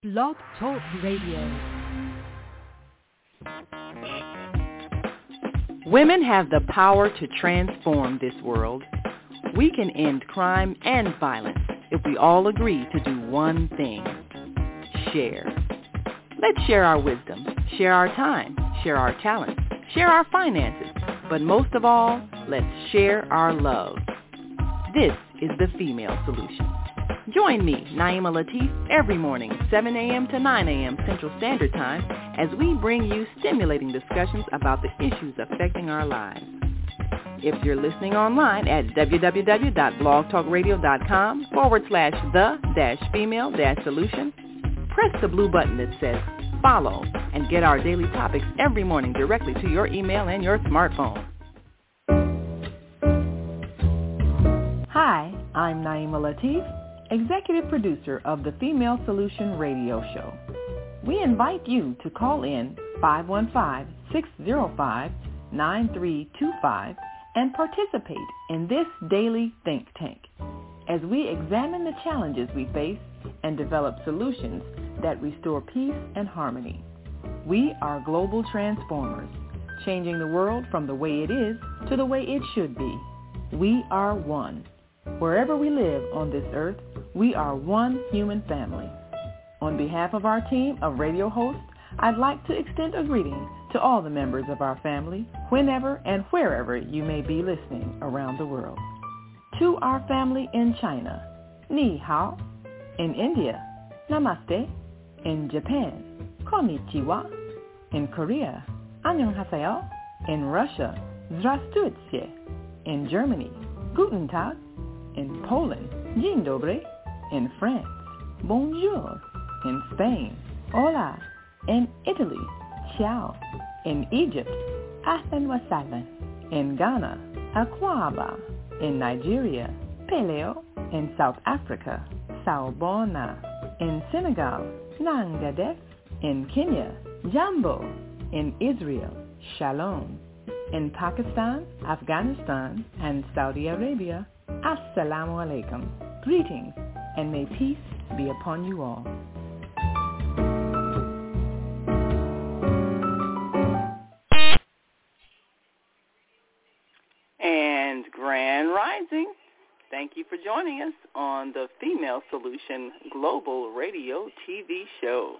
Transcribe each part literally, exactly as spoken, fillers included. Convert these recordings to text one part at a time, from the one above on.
Blog Talk Radio. Women have the power to transform this world. We can end crime and violence if we all agree to do one thing: share. Let's share our wisdom, share our time, share our talents, share our finances, but most of all, let's share our love. This is the Female Solution. Join me, Naima Latif, every morning, seven a.m. to nine a.m. Central Standard Time, as we bring you stimulating discussions about the issues affecting our lives. If you're listening online at www.blogtalkradio.com forward slash the dash female dash solution, press the blue button that says follow and get our daily topics every morning directly to your email and your smartphone. Hi, I'm Naima Latif, Executive Producer of the Female Solution Radio Show. We invite you to call in five one five, six zero five, nine three two five and participate in this daily think tank as we examine the challenges we face and develop solutions that restore peace and harmony. We are global transformers, changing the world from the way it is to the way it should be. We are one. Wherever we live on this earth, we are one human family. On behalf of our team of radio hosts, I'd like to extend a greeting to all the members of our family, whenever and wherever you may be listening around the world. To our family in China, Ni Hao. In India, Namaste. In Japan, Konnichiwa. In Korea, Annyeonghaseyo. In Russia, Здравствуйте. In Germany, Guten Tag. In Poland, Dzień dobry. In France, Bonjour. In Spain, Hola. In Italy, Ciao. In Egypt, Ahlan wa sahlan. In Ghana, Akwaba. In Nigeria, Peleo. In South Africa, Sawubona. In Senegal, Nangadef. In Kenya, Jambo. In Israel, Shalom. In Pakistan, Afghanistan, and Saudi Arabia, Assalamu alaikum. Greetings, and may peace be upon you all. And Grand Rising. Thank you for joining us on the Female Solution Global Radio T V show.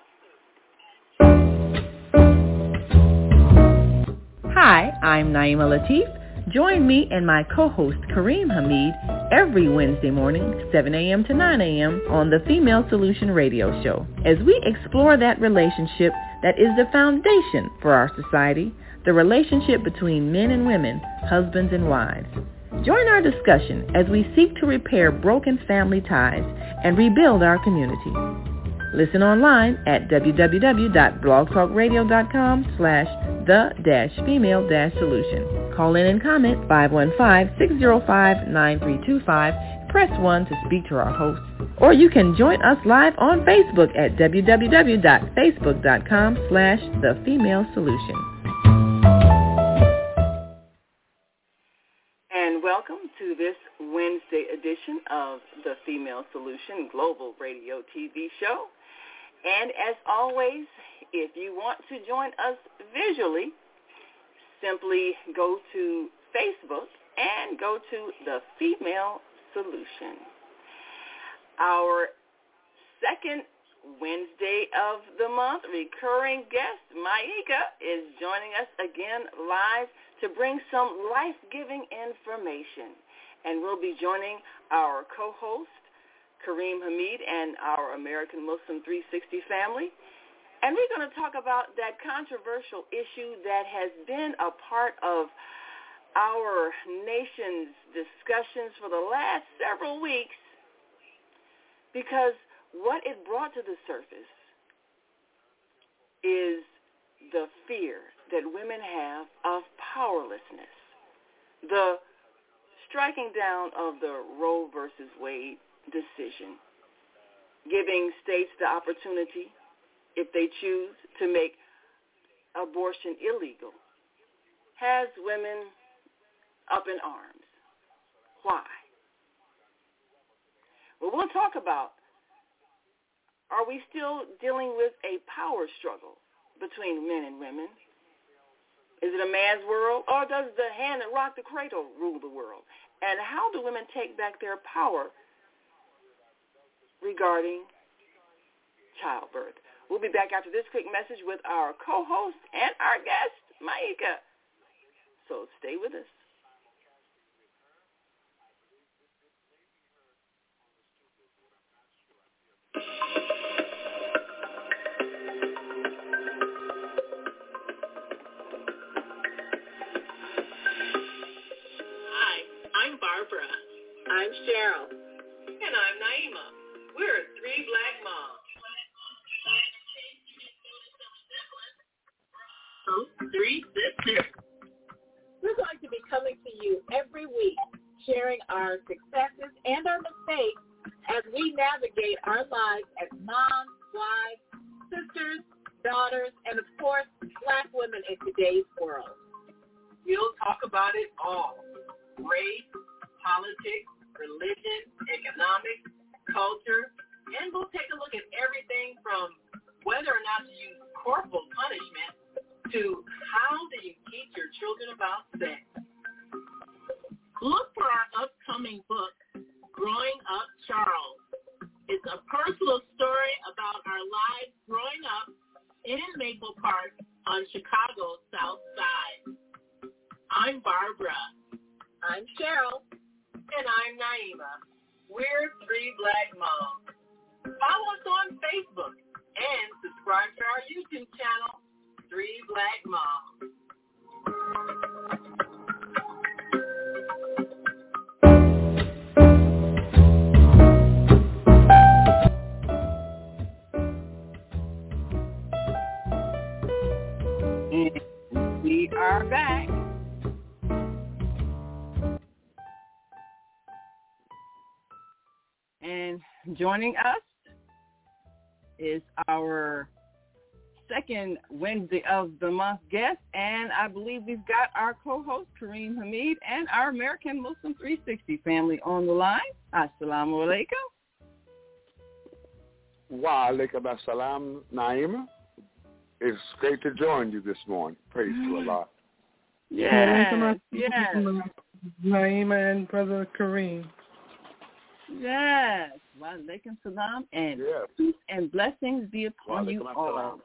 Hi, I'm Naima Latif. Join me and my co-host Kareem Hamid every Wednesday morning, seven a.m. to nine a.m. on the Female Solution Radio Show, as we explore that relationship that is the foundation for our society, the relationship between men and women, husbands and wives. Join our discussion as we seek to repair broken family ties and rebuild our community. Listen online at www.blogtalkradio.com slash the dash female dash solution. Call in and comment five one five, six zero five, nine three two five. Press one to speak to our host. Or you can join us live on Facebook at www.facebook.com slash the female solution. And welcome to this Wednesday edition of the Female Solution Global Radio T V show. And as always, if you want to join us visually, simply go to Facebook and go to the Female Solution. Our second Wednesday of the month, recurring guest, Maika, is joining us again live to bring some life-giving information. And we'll be joining our co-host, Kareem Hamid, and our American Muslim three sixty family. And we're going to talk about that controversial issue that has been a part of our nation's discussions for the last several weeks, because what it brought to the surface is the fear that women have of powerlessness, the striking down of the Roe versus Wade decision, giving states the opportunity, if they choose, to make abortion illegal, has women up in arms. Why? Well, we'll talk about Are we still dealing with a power struggle between men and women? Is it a man's world, or does the hand that rocked the cradle rule the world? And how do women take back their power regarding childbirth? We'll be back after this quick message with our co-host and our guest, Maika. So stay with us. I'm Barbara. I'm Cheryl. And I'm Naima. We're three black moms. Three sisters. We're going to be coming to you every week, sharing our successes and our mistakes as we navigate our lives as moms, wives, sisters, daughters, and of course, black women in today's world. We'll talk about it all. Race, politics, religion, economics, culture, and we'll take a look at everything from whether or not to use corporal punishment to how do you teach your children about sex. Look for our upcoming book, Growing Up Charles. It's a personal story about our lives growing up in Maple Park on Chicago's South Side. I'm Barbara. I'm Cheryl. And I'm Naima. We're three black moms. Follow us on Facebook and subscribe to our YouTube channel, Three Black Moms. And we are back. And joining us is our second Wednesday of the month guest, and I believe we've got our co-host Kareem Hamid and our American Muslim three sixty family on the line. Assalamu alaikum. Wa alaikum assalam, Naima. It's great to join you this morning. Praise to Allah. Yes, yes. Naima and Brother Kareem. Yes. Wa alaikum salam, and yes. peace and blessings be upon you all. Salam.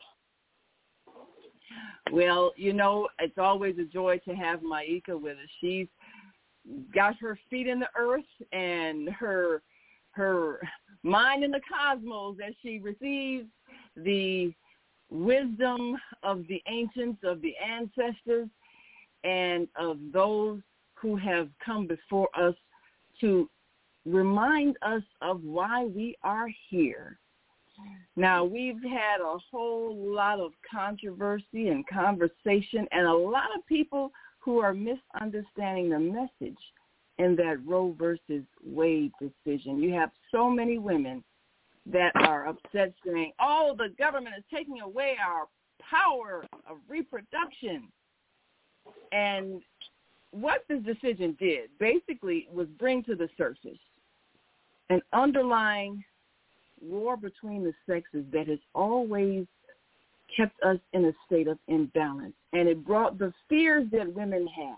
Well, you know, it's always a joy to have Maika with us. She's got her feet in the earth and her her mind in the cosmos as she receives the wisdom of the ancients, of the ancestors, and of those who have come before us to remind us of why we are here. Now, we've had a whole lot of controversy and conversation and a lot of people who are misunderstanding the message in that Roe versus Wade decision. You have so many women that are upset saying, oh, the government is taking away our power of reproduction. And what this decision did basically was bring to the surface an underlying war between the sexes that has always kept us in a state of imbalance. And it brought the fears that women have.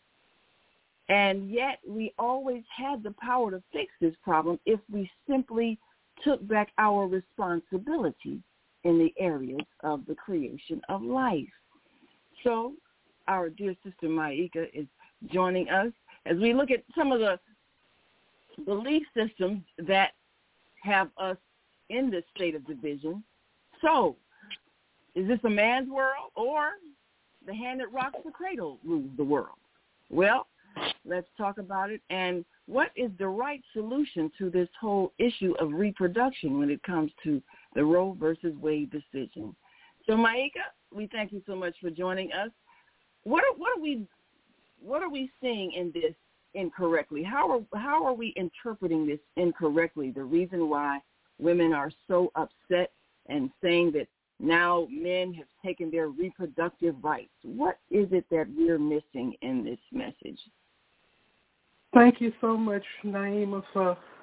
And yet we always had the power to fix this problem if we simply took back our responsibility in the areas of the creation of life. So our dear sister Maika is joining us as we look at some of the belief systems that have us in this state of division. So, is this a man's world or the hand that rocks the cradle rules the world? Well, let's talk about it. And what is the right solution to this whole issue of reproduction when it comes to the Roe versus Wade decision? So, Maika, we thank you so much for joining us. What are, what are we what are we seeing in this incorrectly? How are how are we interpreting this incorrectly? The reason why women are so upset and saying that now men have taken their reproductive rights. What is it that we're missing in this message? Thank you so much, Naima, for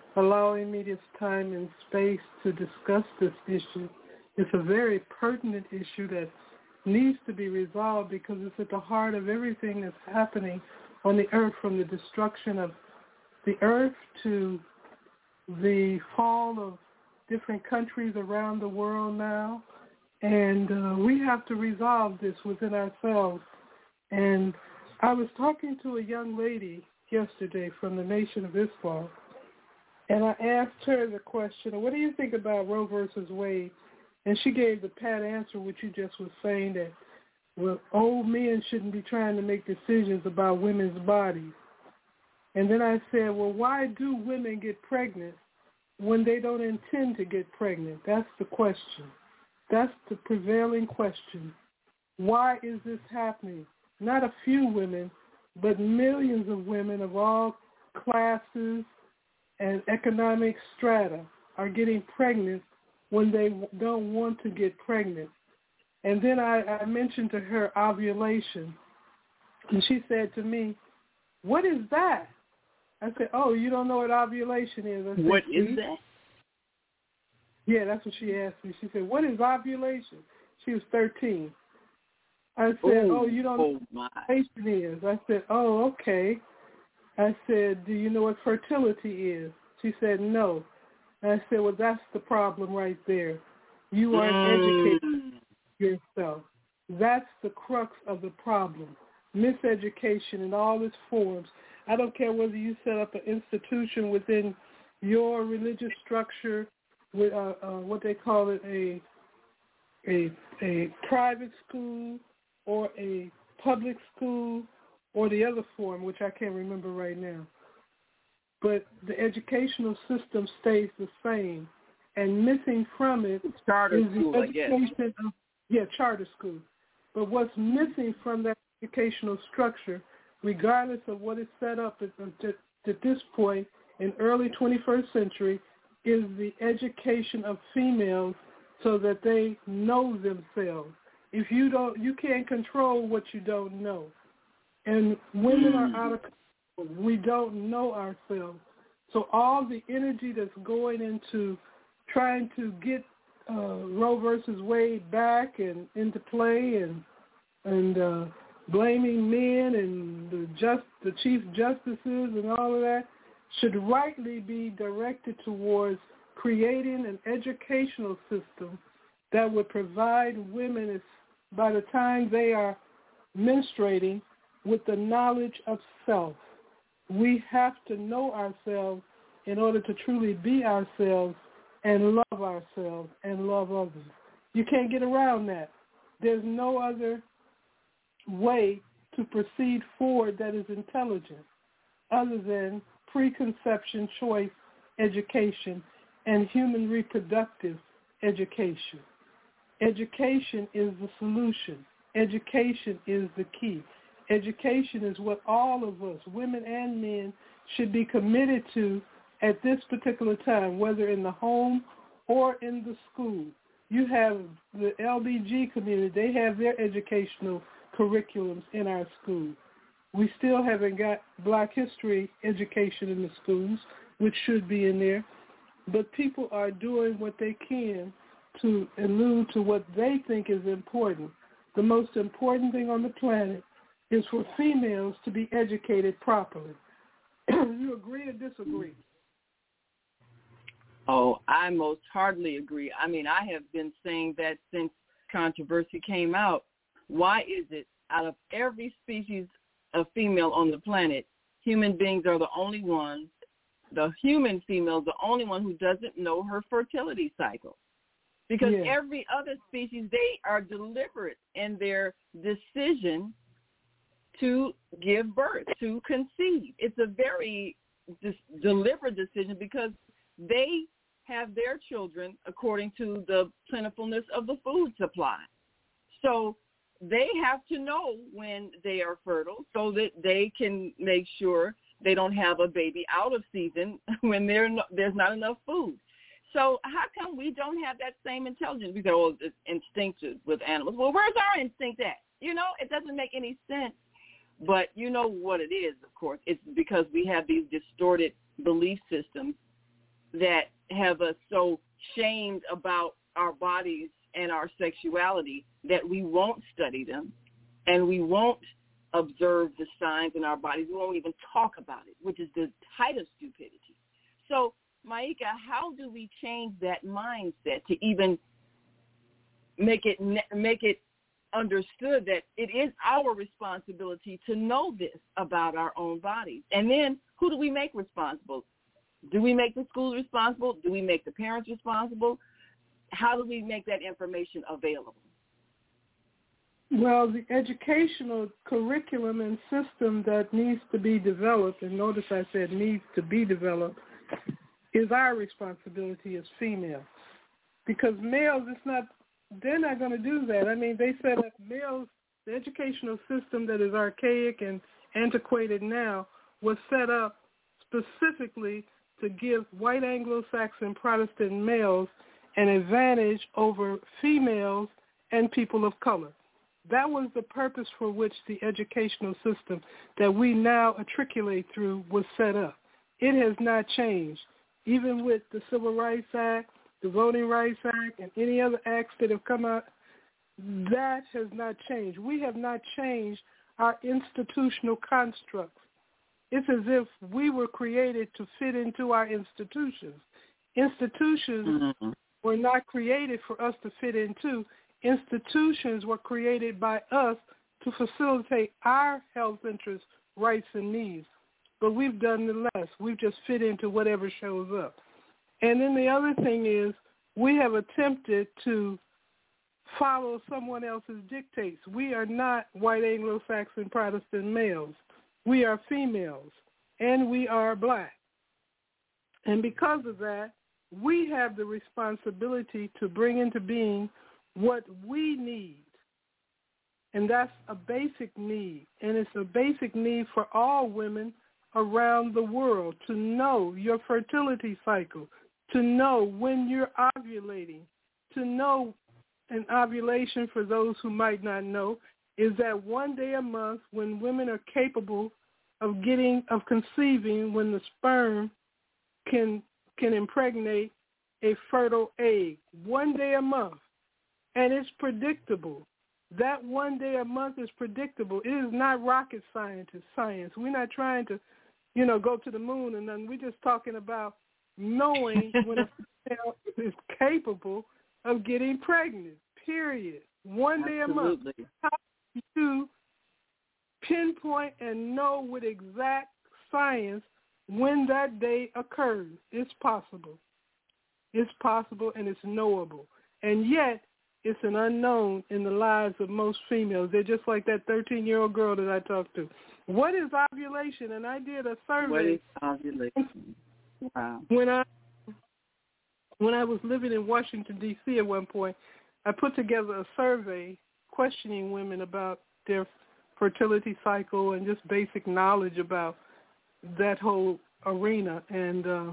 allowing me this time and space to discuss this issue. It's a very pertinent issue that needs to be resolved because it's at the heart of everything that's happening on the earth, from the destruction of the earth to the fall of different countries around the world now. And uh, we have to resolve this within ourselves. And I was talking to a young lady yesterday from the Nation of Islam, and I asked her the question, what do you think about Roe versus Wade? And she gave the pat answer, which you just was saying, that, well, old men shouldn't be trying to make decisions about women's bodies. And then I said, well, why do women get pregnant when they don't intend to get pregnant? That's the question. That's the prevailing question. Why is this happening? Not a few women, but millions of women of all classes and economic strata are getting pregnant when they don't want to get pregnant. And then I, I mentioned to her ovulation, and she said to me, what is that? I said, oh, you don't know what ovulation is. I said, what is that? Yeah, that's what she asked me. She said, what is ovulation? She was thirteen. I said, oh, oh you don't oh know my. what ovulation is. I said, oh, okay. I said, do you know what fertility is? She said, no. And I said, well, that's the problem right there. You aren't mm. educating yourself. That's the crux of the problem. Miseducation in all its forms. I don't care whether you set up an institution within your religious structure, with uh, uh, what they call it, a a a private school or a public school, or the other form, which I can't remember right now. But the educational system stays the same, and missing from it charter is school, the I guess. education of, yeah, charter school. But what's missing from that educational structure, regardless of what is set up at, at, at this point in early twenty-first century, is the education of females so that they know themselves. If you don't, you can't control what you don't know. And women are out of control. We don't know ourselves. So all the energy that's going into trying to get uh, Roe versus Wade back and into play, and and uh, blaming men and the just the chief justices and all of that, should rightly be directed towards creating an educational system that would provide women, by the time they are menstruating, with the knowledge of self. We have to know ourselves in order to truly be ourselves and love ourselves and love others. You can't get around that. There's no other way to proceed forward that is intelligent other than preconception, choice, education, and human reproductive education. Education is the solution. Education is the key. Education is what all of us, women and men, should be committed to at this particular time, whether in the home or in the school. You have the L B G community. They have their educational curriculums in our schools. We still haven't got Black history education in the schools, which should be in there. But people are doing what they can to allude to what they think is important. The most important thing on the planet is for females to be educated properly. You agree or disagree? Oh, I most heartily agree. I mean, I have been saying that since controversy came out. Why is it out of every species of female on the planet, human beings are the only ones, the human female is the only one who doesn't know her fertility cycle? Because yeah. every other species, they are deliberate in their decision to give birth, to conceive. It's a very dis- deliberate decision because they have their children according to the plentifulness of the food supply. So they have to know when they are fertile so that they can make sure they don't have a baby out of season when no, there's not enough food. So how come we don't have that same intelligence? We say, oh, it's instinctive with animals. Well, where's our instinct at? You know, it doesn't make any sense. But you know what it is, of course. It's because we have these distorted belief systems that have us so shamed about our bodies and our sexuality that we won't study them and we won't observe the signs in our bodies. We won't even talk about it, which is the height of stupidity. So, Maika, how do we change that mindset to even make it make it understood that it is our responsibility to know this about our own bodies? And then who do we make responsible? Do we make the schools responsible? Do we make the parents responsible? How do we make that information available? Well, the educational curriculum and system that needs to be developed, and notice I said needs to be developed, is our responsibility as females. Because males, it's not, they're not going to do that. I mean, they said that males, the educational system that is archaic and antiquated now was set up specifically to give white Anglo-Saxon Protestant males an advantage over females and people of color. That was the purpose for which the educational system that we now matriculate through was set up. It has not changed. Even with the Civil Rights Act, the Voting Rights Act, and any other acts that have come out, that has not changed. We have not changed our institutional constructs. It's as if we were created to fit into our institutions. Institutions mm-hmm. were not created for us to fit into. Institutions were created by us to facilitate our health interests, rights, and needs. But we've done the less. We've just fit into whatever shows up. And then the other thing is we have attempted to follow someone else's dictates. We are not white Anglo-Saxon Protestant males. We are females, and we are black. And because of that, we have the responsibility to bring into being what we need. And that's a basic need. And it's a basic need for all women around the world to know your fertility cycle, to know when you're ovulating, to know an ovulation, for those who might not know, is that one day a month when women are capable of getting, of conceiving, when the sperm can can impregnate a fertile egg, one day a month. And it's predictable. That one day a month is predictable. It is not rocket science. Science. We're not trying to, you know, go to the moon and then we're just talking about knowing when a female is capable of getting pregnant, period. One day Absolutely. a month. How do you pinpoint and know with exact science when that day occurs? It's possible. It's possible and it's knowable. And yet, it's an unknown in the lives of most females. They're just like that thirteen-year-old girl that I talked to. What is ovulation? And I did a survey. What is ovulation? Wow. When I when I was living in Washington, D C at one point, I put together a survey questioning women about their fertility cycle and just basic knowledge about that whole arena. And uh,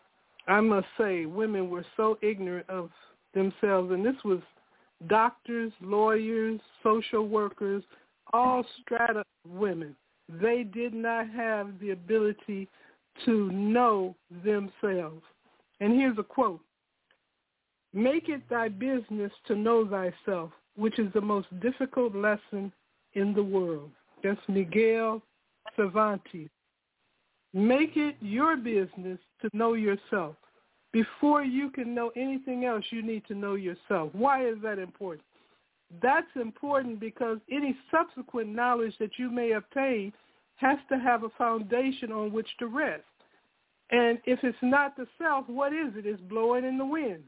I must say, women were so ignorant of themselves. And this was doctors, lawyers, social workers, all strata of women. They did not have the ability to know themselves. And here's a quote. Make it thy business to know thyself, which is the most difficult lesson in the world. That's Miguel Cervantes. Make it your business to know yourself. Before you can know anything else, you need to know yourself. Why is that important? That's important because any subsequent knowledge that you may obtain has to have a foundation on which to rest. And if it's not the self, what is it? It's blowing in the wind.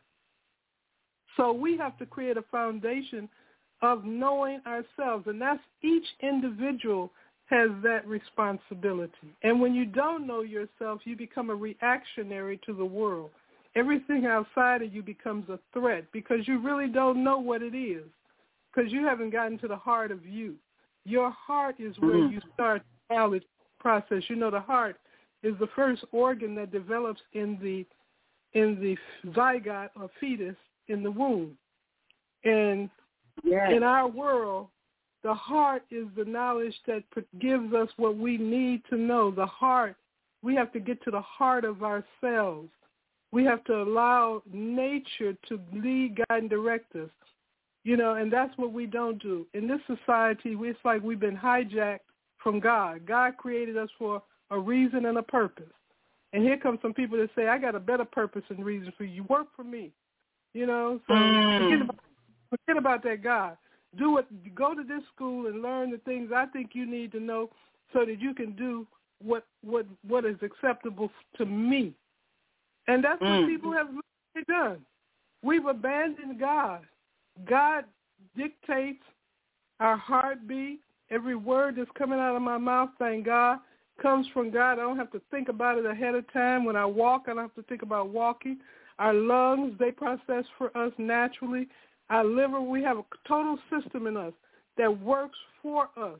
So we have to create a foundation of knowing ourselves, and that's each individual has that responsibility. And when you don't know yourself, you become a reactionary to the world. Everything outside of you becomes a threat because you really don't know what it is, because you haven't gotten to the heart of you. Your heart is where mm-hmm. you start the knowledge process. You know, the heart is the first organ that develops in the in the zygote or fetus in the womb. And yes. in our world, the heart is the knowledge that gives us what we need to know. The heart, we have to get to the heart of ourselves. We have to allow nature to lead, guide, and direct us. You know, and that's what we don't do. In this society, it's like we've been hijacked from God. God created us for a reason and a purpose. And here come some people that say, I got a better purpose and reason for you. Work for me. You know, so mm. forget, about, forget about that God. Do it. Go to this school and learn the things I think you need to know so that you can do what what what is acceptable to me. And that's mm. what people have really done. We've abandoned God. God dictates our heartbeat. Every word that's coming out of my mouth, thank God, comes from God. I don't have to think about it ahead of time. When I walk, I don't have to think about walking. Our lungs, they process for us naturally. Our liver, we have a total system in us that works for us.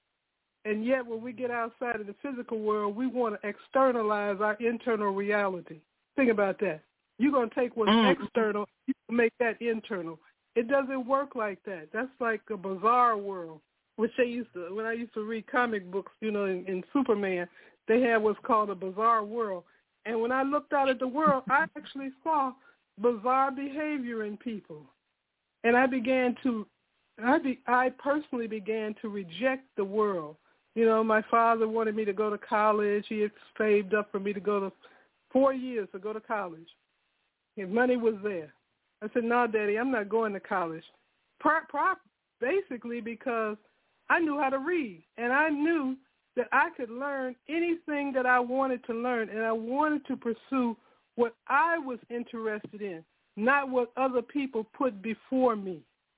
And yet when we get outside of the physical world, we want to externalize our internal reality. Think about that. You're going to take what's mm. external, you can make that internal. It doesn't work like that. That's like a bizarre world, which they used to, when I used to read comic books, you know, in, in Superman, they had what's called a bizarre world. And when I looked out at the world, I actually saw bizarre behavior in people. And I began to, I, be, I personally began to reject the world. You know, my father wanted me to go to college. He had saved up for me to go to four years to go to college. His money was there. I said, no, Daddy, I'm not going to college. Pro- pro- basically because I knew how to read, and I knew that I could learn anything that I wanted to learn, and I wanted to pursue what I was interested in, not what other people put before me.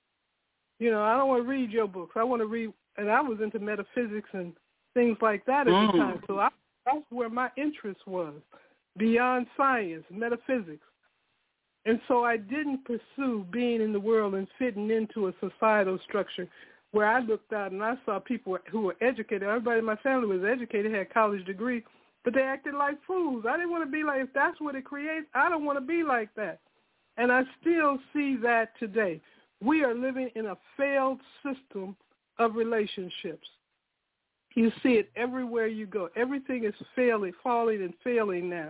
You know, I don't want to read your books. I want to read, and I was into metaphysics and things like that at mm. the time, so I, that's where my interest was, beyond science, metaphysics. And so I didn't pursue being in the world and fitting into a societal structure where I looked out and I saw people who were educated. Everybody in my family was educated, had a college degree, but they acted like fools. I didn't want to be like, if that's what it creates, I don't want to be like that. And I still see that today. We are living in a failed system of relationships. You see it everywhere you go. Everything is failing, falling and failing now.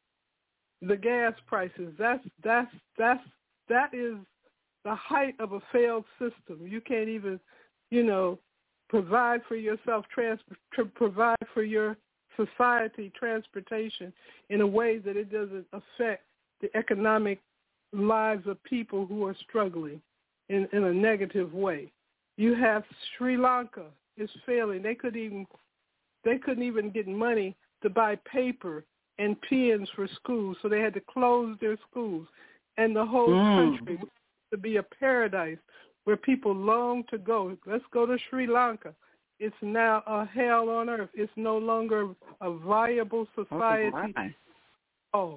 The gas prices, that's that's that's that is the height of a failed system. You can't even, you know, provide for yourself, trans- provide for your society transportation in a way that it doesn't affect the economic lives of people who are struggling in, in a negative way. You have Sri Lanka is failing. They could even they couldn't even get money to buy paper and pens for schools, so they had to close their schools. And the whole mm. country to be a paradise where people long to go. Let's go to Sri Lanka. It's now a hell on earth. It's no longer a viable society. Oh, right. oh.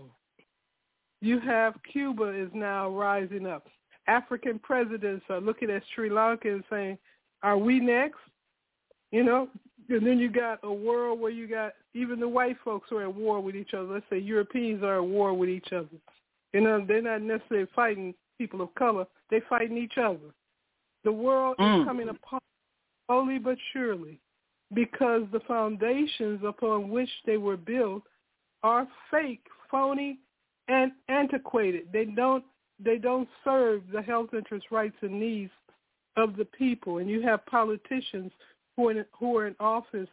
You have Cuba is now rising up. African presidents are looking at Sri Lanka and saying, are we next? You know, and then you got a world where you got even the white folks are at war with each other. Let's say Europeans are at war with each other. You know, they're not necessarily fighting people of color. They're fighting each other. The world mm. is coming apart slowly but surely because the foundations upon which they were built are fake, phony, and antiquated. They don't they don't serve the health interest, rights, and needs of the people. And you have politicians who are in, who are in office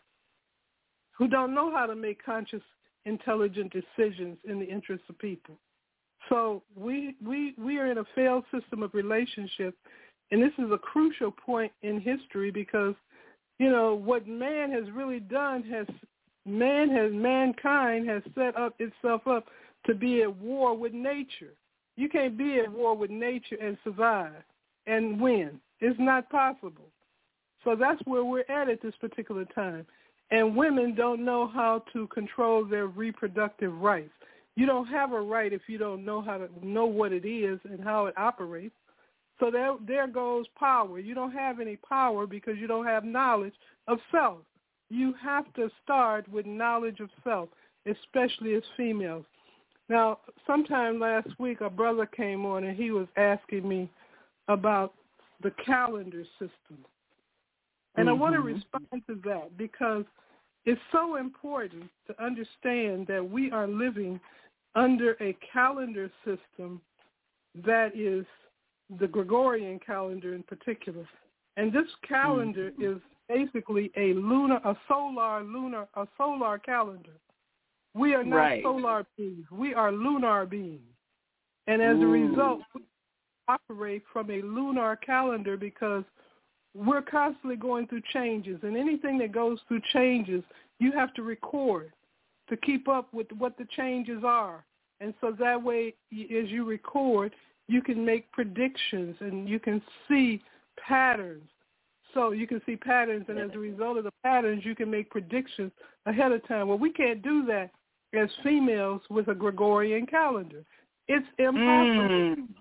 who don't know how to make conscious, intelligent decisions in the interest of people. So we we we are in a failed system of relationship, and this is a crucial point in history because, you know, what man has really done has man has mankind has set up itself up to be at war with nature. You can't be at war with nature and survive and win. It's not possible. So that's where we're at at this particular time. And women don't know how to control their reproductive rights. You don't have a right if you don't know how to know what it is and how it operates. So there, there goes power. You don't have any power because you don't have knowledge of self. You have to start with knowledge of self, especially as females. Now, sometime last week, a brother came on and he was asking me about the calendar system. And mm-hmm. I want to respond to that because it's so important to understand that we are living under a calendar system that is the Gregorian calendar in particular. And this calendar mm-hmm. is basically a lunar, a solar lunar, a solar calendar. We are not right. solar beings. We are lunar beings. And as Ooh. a result, we operate from a lunar calendar because we're constantly going through changes. And anything that goes through changes, you have to record to keep up with what the changes are. And so that way, as you record, you can make predictions and you can see patterns. So you can see patterns, and as a result of the patterns, you can make predictions ahead of time. Well, we can't do that as females with a Gregorian calendar. It's impossible. Mm.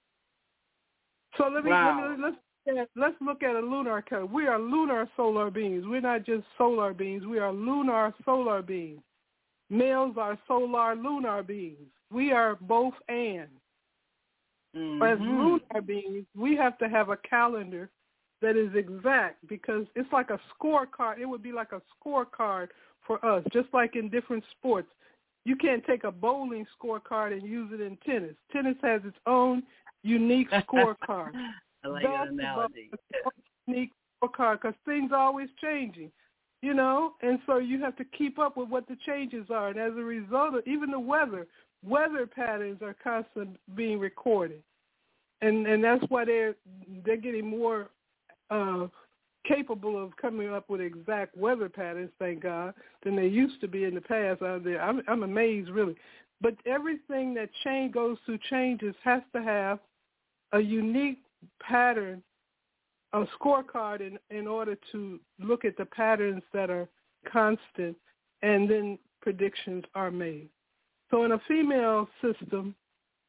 So let me, wow. let me let's let's look at a lunar calendar. We are lunar solar beings. We're not just solar beings. We are lunar solar beings. Males are solar lunar beings. We are both and. Mm-hmm. As lunar beings, we have to have a calendar that is exact because it's like a scorecard. It would be like a scorecard for us, just like in different sports. You can't take a bowling scorecard and use it in tennis. Tennis has its own unique scorecard. I like that analogy. Unique scorecard because things are always changing, you know, and so you have to keep up with what the changes are. And as a result of even the weather, weather patterns are constantly being recorded. And and that's why they're they're getting more uh, capable of coming up with exact weather patterns, thank God, than they used to be in the past out there. I'm, I'm amazed, really. But everything that change goes through changes has to have a unique pattern, a scorecard in, in order to look at the patterns that are constant, and then predictions are made. So in a female system,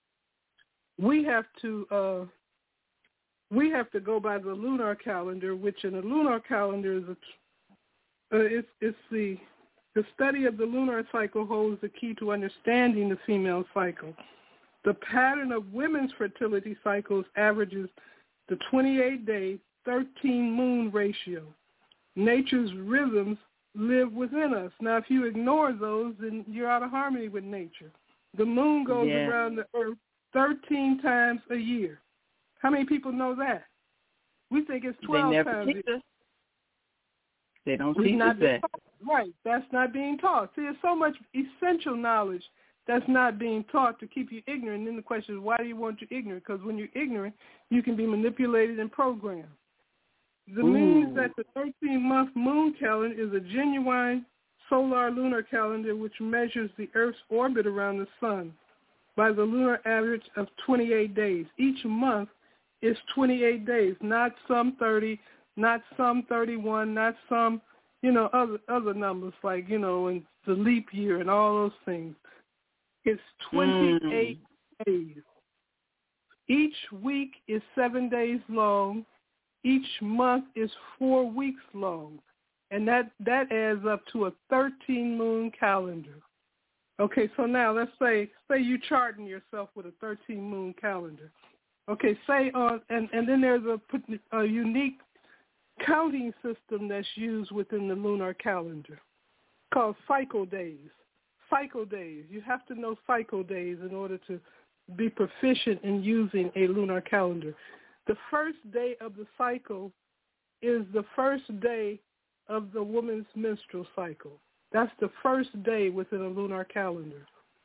we have to uh, we have to go by the lunar calendar, which in a lunar calendar is a, uh, it's, it's the the study of the lunar cycle holds the key to understanding the female cycle. The pattern of women's fertility cycles averages the twenty-eight day, thirteen moon ratio. Nature's rhythms live within us. Now, if you ignore those, then you're out of harmony with nature. The moon goes yeah. around the earth thirteen times a year. How many people know that? We think it's twelve they never times teach a year. us. They don't We've teach not us that. taught. Right. That's not being taught. See, there's so much essential knowledge that's not being taught to keep you ignorant. And then the question is, why do you want you ignorant? Because when you're ignorant, you can be manipulated and programmed. The Ooh. means that the thirteen-month moon calendar is a genuine solar lunar calendar which measures the Earth's orbit around the sun by the lunar average of twenty-eight days. Each month is twenty-eight days, not some thirty, not some thirty-one, not some, you know, other other numbers like, you know, and the leap year and all those things. It's twenty-eight mm. days. Each week is seven days long. Each month is four weeks long. And that, that adds up to a thirteen moon calendar. Okay, so now let's say say you're charting yourself with a thirteen moon calendar. Okay, say on, and, and then there's a, a unique counting system that's used within the lunar calendar called cycle days. Cycle days. You have to know cycle days in order to be proficient in using a lunar calendar. The first day of the cycle is the first day of the woman's menstrual cycle. That's the first day within a lunar calendar.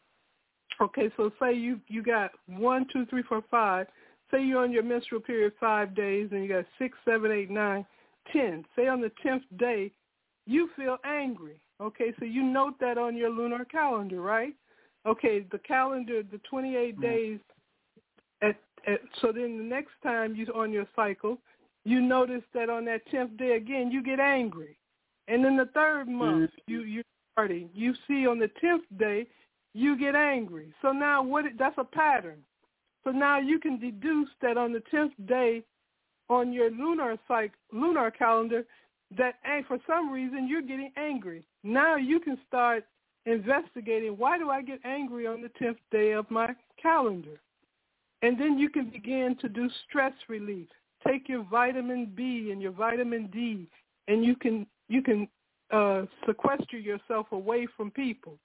Okay, so say you, you got one, two, three, four, five. Say you're on your menstrual period five days, and you got six, seven, eight, nine, ten. Say on the tenth day, you feel angry. Okay, so you note that on your lunar calendar, right? Okay, the calendar, the twenty-eight days, at, at, so then the next time you're on your cycle, you notice that on that tenth day again, you get angry. And then the third month, mm-hmm. you, you're starting. You see on the tenth day, you get angry. So now what? That's a pattern. So now you can deduce that on the tenth day on your lunar cycle, lunar calendar, that for some reason you're getting angry. Now you can start investigating, why do I get angry on the tenth day of my calendar? And then you can begin to do stress relief. Take your vitamin B and your vitamin D, and you can you can uh, sequester yourself away from people.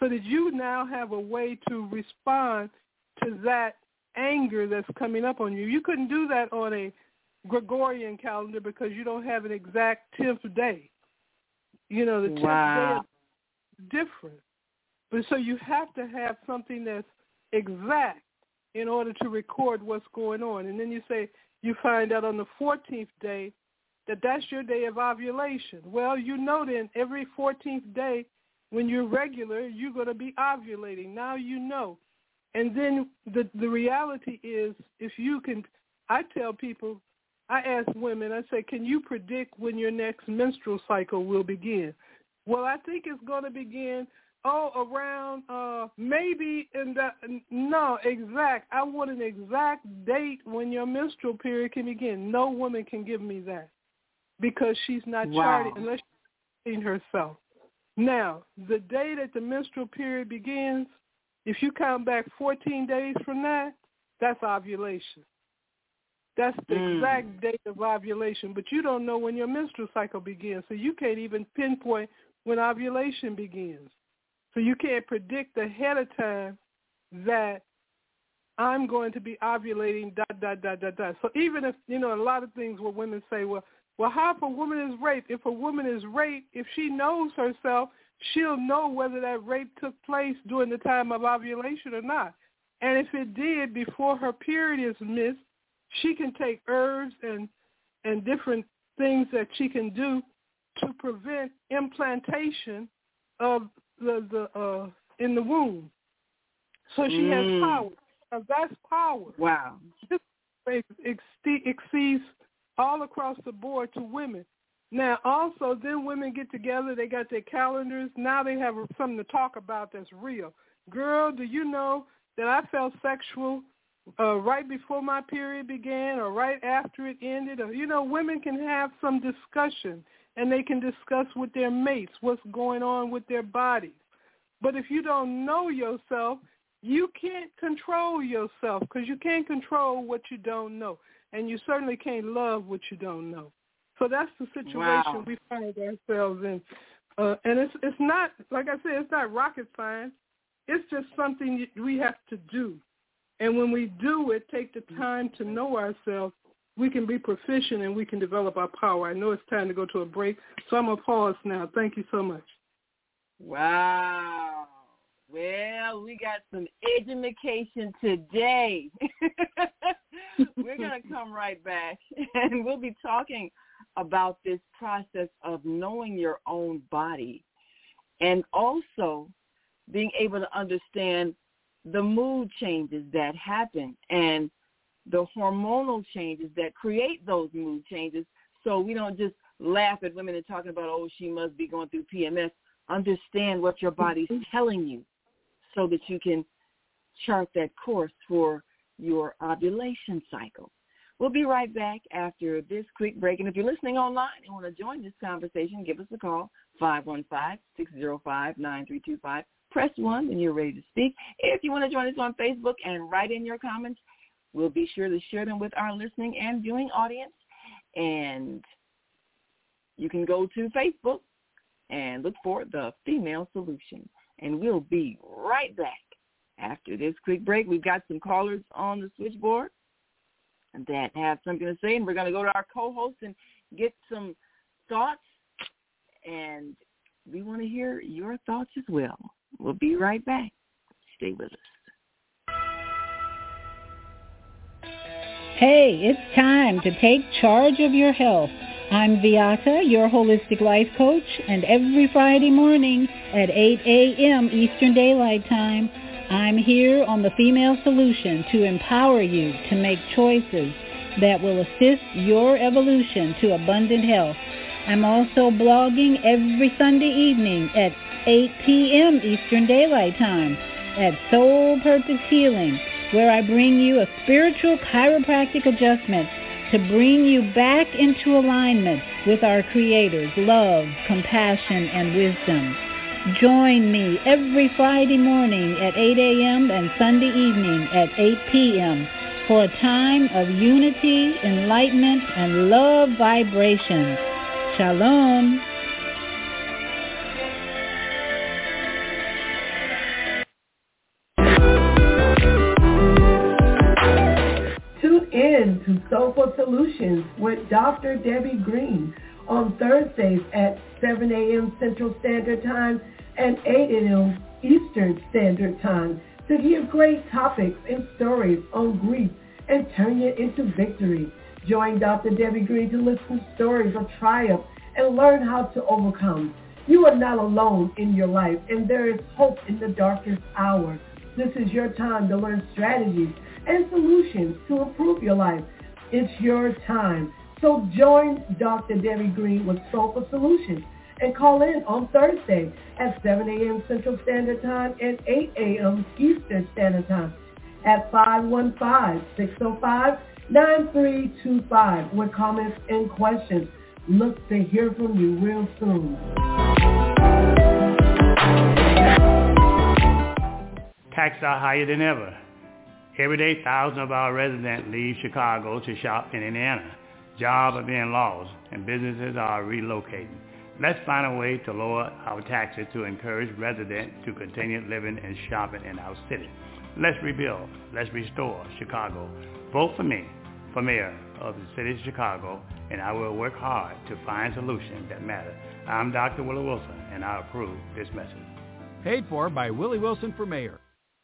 so that you now have a way to respond to that anger that's coming up on you. You couldn't do that on a Gregorian calendar because you don't have an exact tenth day. You know, the tenth wow. day is different. But so you have to have something that's exact in order to record what's going on. And then you say, you find out on the fourteenth day that that's your day of ovulation. Well, you know then every fourteenth day when you're regular, you're going to be ovulating. Now you know. And then the the reality is, if you can, I tell people, I ask women, I say, can you predict when your next menstrual cycle will begin? Well, I think it's going to begin, oh, around uh, maybe in the, no, exact. I want an exact date when your menstrual period can begin. No woman can give me that because she's not wow. charted unless she's seen herself. Now, the day that the menstrual period begins, if you count back fourteen days from that, that's ovulation. That's the mm. exact date of ovulation, but you don't know when your menstrual cycle begins, so you can't even pinpoint when ovulation begins. So you can't predict ahead of time that I'm going to be ovulating, dot, dot, dot, dot, dot. So even if, you know, a lot of things where women say, well, well, how if a woman is raped? If a woman is raped, if she knows herself, she'll know whether that rape took place during the time of ovulation or not. And if it did before her period is missed, she can take herbs and and different things that she can do to prevent implantation of the the uh, in the womb. So she mm. has power. Now that's power. Wow. This exceeds all across the board to women. Now, also, then women get together. They got their calendars. Now they have something to talk about that's real. Girl, do you know that I felt sexual uh, right before my period began or right after it ended? Or, you know, women can have some discussion, and they can discuss with their mates what's going on with their bodies. But if you don't know yourself, you can't control yourself because you can't control what you don't know, and you certainly can't love what you don't know. So that's the situation wow. we find ourselves in. Uh, and it's it's not, like I said, it's not rocket science. It's just something we have to do. And when we do it, take the time to know ourselves, we can be proficient and we can develop our power. I know it's time to go to a break, so I'm going to pause now. Thank you so much. Wow. Well, we got some education today. We're going to come right back, and we'll be talking about this process of knowing your own body and also being able to understand the mood changes that happen and the hormonal changes that create those mood changes, so we don't just laugh at women and talking about, oh, she must be going through P M S. Understand what your body's telling you so that you can chart that course for your ovulation cycle. We'll be right back after this quick break. And if you're listening online and want to join this conversation, give us a call, five one five, six zero five, nine three two five. Press one when you're ready to speak. If you want to join us on Facebook and write in your comments, we'll be sure to share them with our listening and viewing audience. And you can go to Facebook and look for The Female Solution. And we'll be right back after this quick break. We've got some callers on the switchboard that have something to say, and we're going to go to our co-host and get some thoughts, and we want to hear your thoughts as well. We'll be right back. Stay with us. Hey, it's time to take charge of your health. I'm Viata, your holistic life coach, and every Friday morning at eight a.m. Eastern Daylight Time, I'm here on The Female Solution to empower you to make choices that will assist your evolution to abundant health. I'm also blogging every Sunday evening at eight p.m. Eastern Daylight Time at Soul Purpose Healing, where I bring you a spiritual chiropractic adjustment to bring you back into alignment with our Creator's love, compassion, and wisdom. Join me every Friday morning at eight a.m. and Sunday evening at eight p.m. for a time of unity, enlightenment, and love vibrations. Shalom. Solutions with Doctor Debbie Green on Thursdays at seven a.m. Central Standard Time and eight a.m. Eastern Standard Time to hear great topics and stories on grief and turn it into victory. Join Doctor Debbie Green to listen to stories of triumph and learn how to overcome. You are not alone in your life, and there is hope in the darkest hour. This is your time to learn strategies and solutions to improve your life. It's your time. So join Doctor Debbie Green with Soulful Solutions and call in on Thursday at seven a.m. Central Standard Time and eight a.m. Eastern Standard Time at five one five, six oh five, nine three two five with comments and questions. Look to hear from you real soon. Taxes are higher than ever. Every day, thousands of our residents leave Chicago to shop in Indiana. Jobs are being lost, and businesses are relocating. Let's find a way to lower our taxes to encourage residents to continue living and shopping in our city. Let's rebuild. Let's restore Chicago. Vote for me for mayor of the city of Chicago, and I will work hard to find solutions that matter. I'm Doctor Willie Wilson, and I approve this message. Paid for by Willie Wilson for mayor.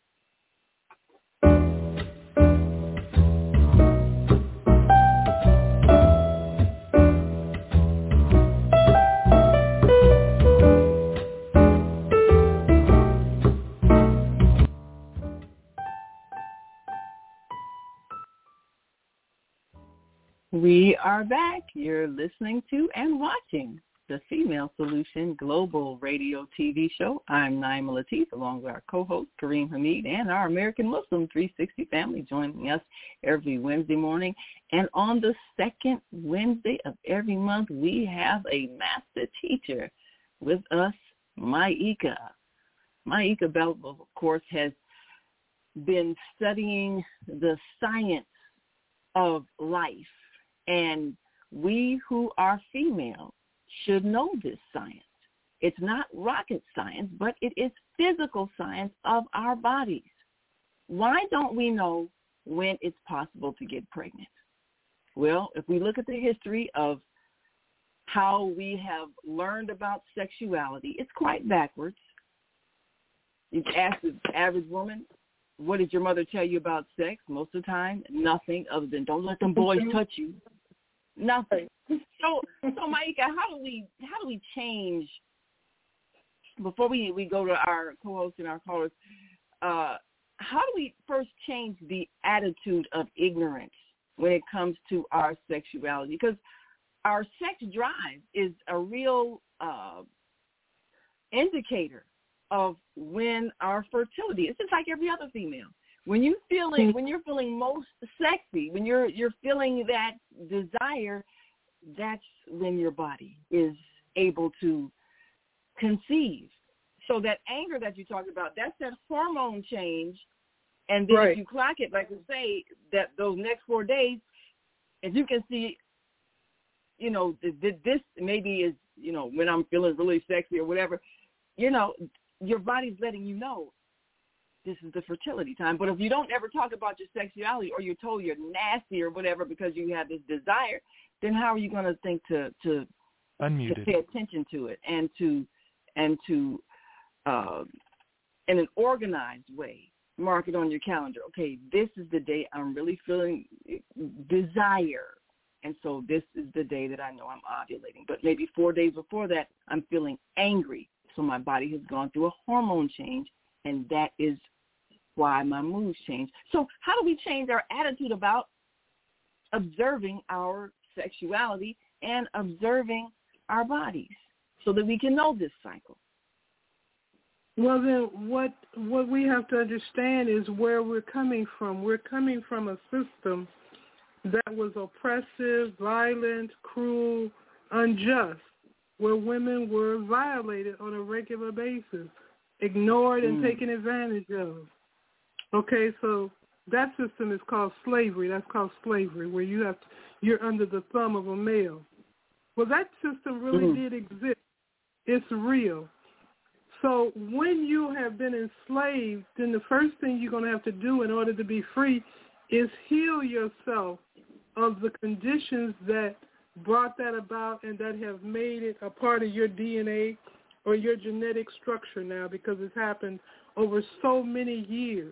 We are back. You're listening to and watching the Female Solution Global Radio T V show. I'm Naima Latif, along with our co-host Kareem Hamid and our American Muslim three sixty family, joining us every Wednesday morning. And on the second Wednesday of every month, we have a master teacher with us, Maika. Maika Bell, of course, has been studying the science of life. And we who are female should know this science. It's not rocket science, but it is physical science of our bodies. Why don't we know when it's possible to get pregnant? Well, if we look at the history of how we have learned about sexuality, it's quite backwards. You ask the average woman, what did your mother tell you about sex? Most of the time, nothing other than don't let them boys touch you. Nothing. So, so Maika, how do we how do we change? Before we, we go to our co-hosts and our callers, uh, how do we first change the attitude of ignorance when it comes to our sexuality? Because our sex drive is a real uh, indicator of when our fertility. It's just like every other female. When you feeling, when you're feeling most sexy, when you're you're feeling that desire, that's when your body is able to conceive. So that anger that you talked about, that's that hormone change. And then right. if you clock it, like I say, that those next four days, if you can see, you know, this maybe is, you know, when I'm feeling really sexy or whatever, you know, your body's letting you know this is the fertility time. But if you don't ever talk about your sexuality, or you're told you're nasty or whatever because you have this desire, then how are you going to think to to, to pay attention to it and to and to uh, in an organized way mark it on your calendar? Okay, this is the day I'm really feeling desire, and so this is the day that I know I'm ovulating. But maybe four days before that, I'm feeling angry, so my body has gone through a hormone change, and that is why my moods change. So how do we change our attitude about observing our sexuality and observing our bodies so that we can know this cycle? Well, then what what we have to understand is where we're coming from. We're coming from a system that was oppressive, violent, cruel, unjust, where women were violated on a regular basis, ignored and mm. taken advantage of. Okay, so that system is called slavery. That's called slavery, where you have to, you're under the thumb of a male. Well, that system really mm. did exist. It's real. So when you have been enslaved, then the first thing you're going to have to do in order to be free is heal yourself of the conditions that brought that about and that have made it a part of your D N A or your genetic structure now because it's happened over so many years.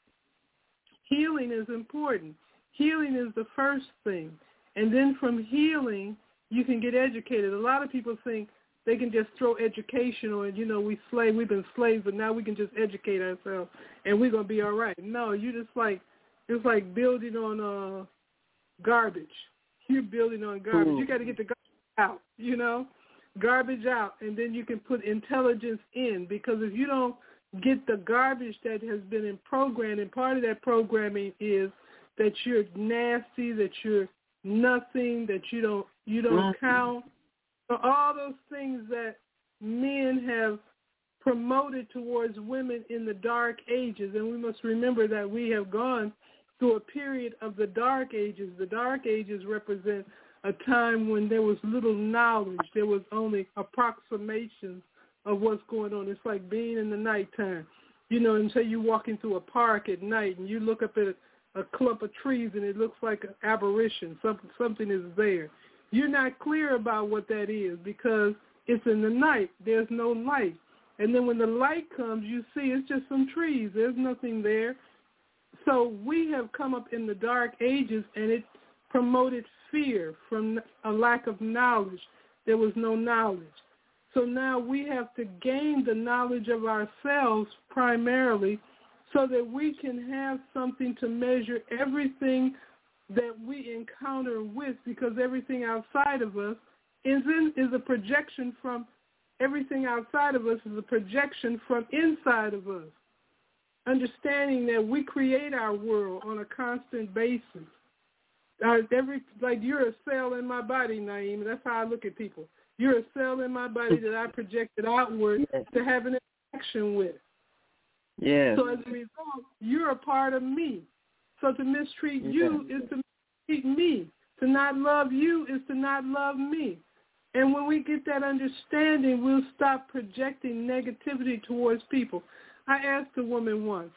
Healing is important. Healing is the first thing. And then from healing, you can get educated. A lot of people think they can just throw education on, you know, we slave, we've been slaves, but now we can just educate ourselves and we're going to be all right. No, you just like, it's like building on uh, garbage. You're building on garbage. Mm. You got to get the garbage out, you know, garbage out, and then you can put intelligence in, because if you don't get the garbage that has been in programmed, and part of that programming is that you're nasty, that you're nothing, that you don't you don't mm. count. So all those things that men have promoted towards women in the dark ages, and we must remember that we have gone through a period of the dark ages. The dark ages represent a time when there was little knowledge. There was only approximations of what's going on. It's like being in the nighttime. You know, and say you walk into a park at night and you look up at a, a clump of trees and it looks like an aberration. Something, something is there. You're not clear about what that is because it's in the night. There's no light. And then when the light comes, you see it's just some trees. There's nothing there. So we have come up in the dark ages, and it promoted fear from a lack of knowledge. There was no knowledge. So now we have to gain the knowledge of ourselves primarily so that we can have something to measure everything that we encounter with, because everything outside of us is, in, is a projection from, everything outside of us is a projection from inside of us. Understanding that we create our world on a constant basis. Uh, every like you're a cell in my body, Naeem. That's how I look at people. You're a cell in my body that I projected outward yes. to have an interaction with. Yeah. So as a result, you're a part of me. So to mistreat yeah. you is to mistreat me. To not love you is to not love me. And when we get that understanding, we'll stop projecting negativity towards people. I asked a woman once.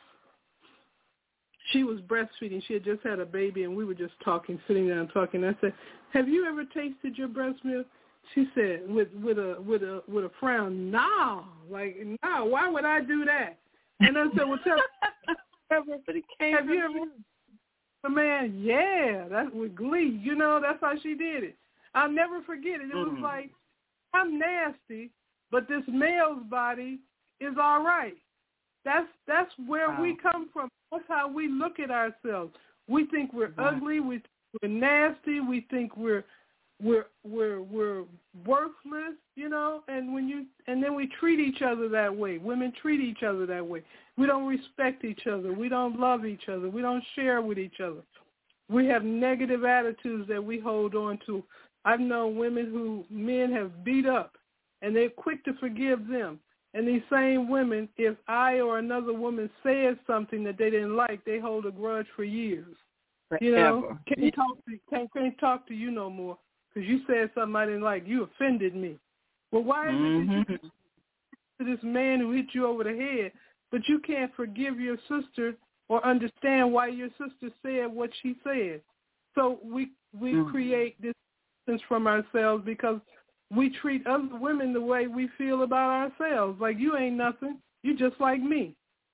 She was breastfeeding. She had just had a baby, and we were just talking, sitting down talking. I said, "Have you ever tasted your breast milk?" She said, with with a with a with a frown, "No, like no. Why would I do that?" And I said, "Well, tell ever, but it came have you ever?" The man, yeah, that's with glee. You know, that's how she did it. I'll never forget it. It was mm. like, I'm nasty, but this male's body is all right. That's that's where wow. we come from. That's how we look at ourselves. We think we're wow. ugly. We think we're nasty. We think we're we're we're we're worthless. You know, and when you and then we treat each other that way. Women treat each other that way. We don't respect each other. We don't love each other. We don't share with each other. We have negative attitudes that we hold on to. I've known women who men have beat up, and they're quick to forgive them. And these same women, if I or another woman says something that they didn't like, they hold a grudge for years. Forever. You know, can't talk to can't, can't talk to you no more because you said something I didn't like. You offended me. Well, why is mm-hmm. it that you to this man who hit you over the head, but you can't forgive your sister or understand why your sister said what she said? So we we mm-hmm. create distance from ourselves because we treat other women the way we feel about ourselves. Like, you ain't nothing. You just like me.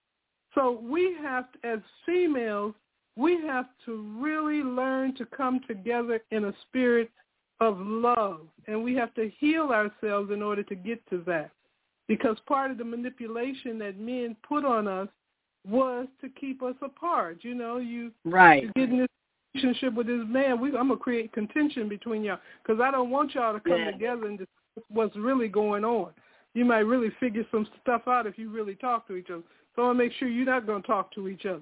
So we have to, as females, we have to really learn to come together in a spirit of love. And we have to heal ourselves in order to get to that. Because part of the manipulation that men put on us was to keep us apart. You know, you, right. you get in this relationship with this man, we, I'm going to create contention between y'all because I don't want y'all to come yeah. together and discuss what's really going on. You might really figure some stuff out if you really talk to each other. So I want to make sure you're not going to talk to each other.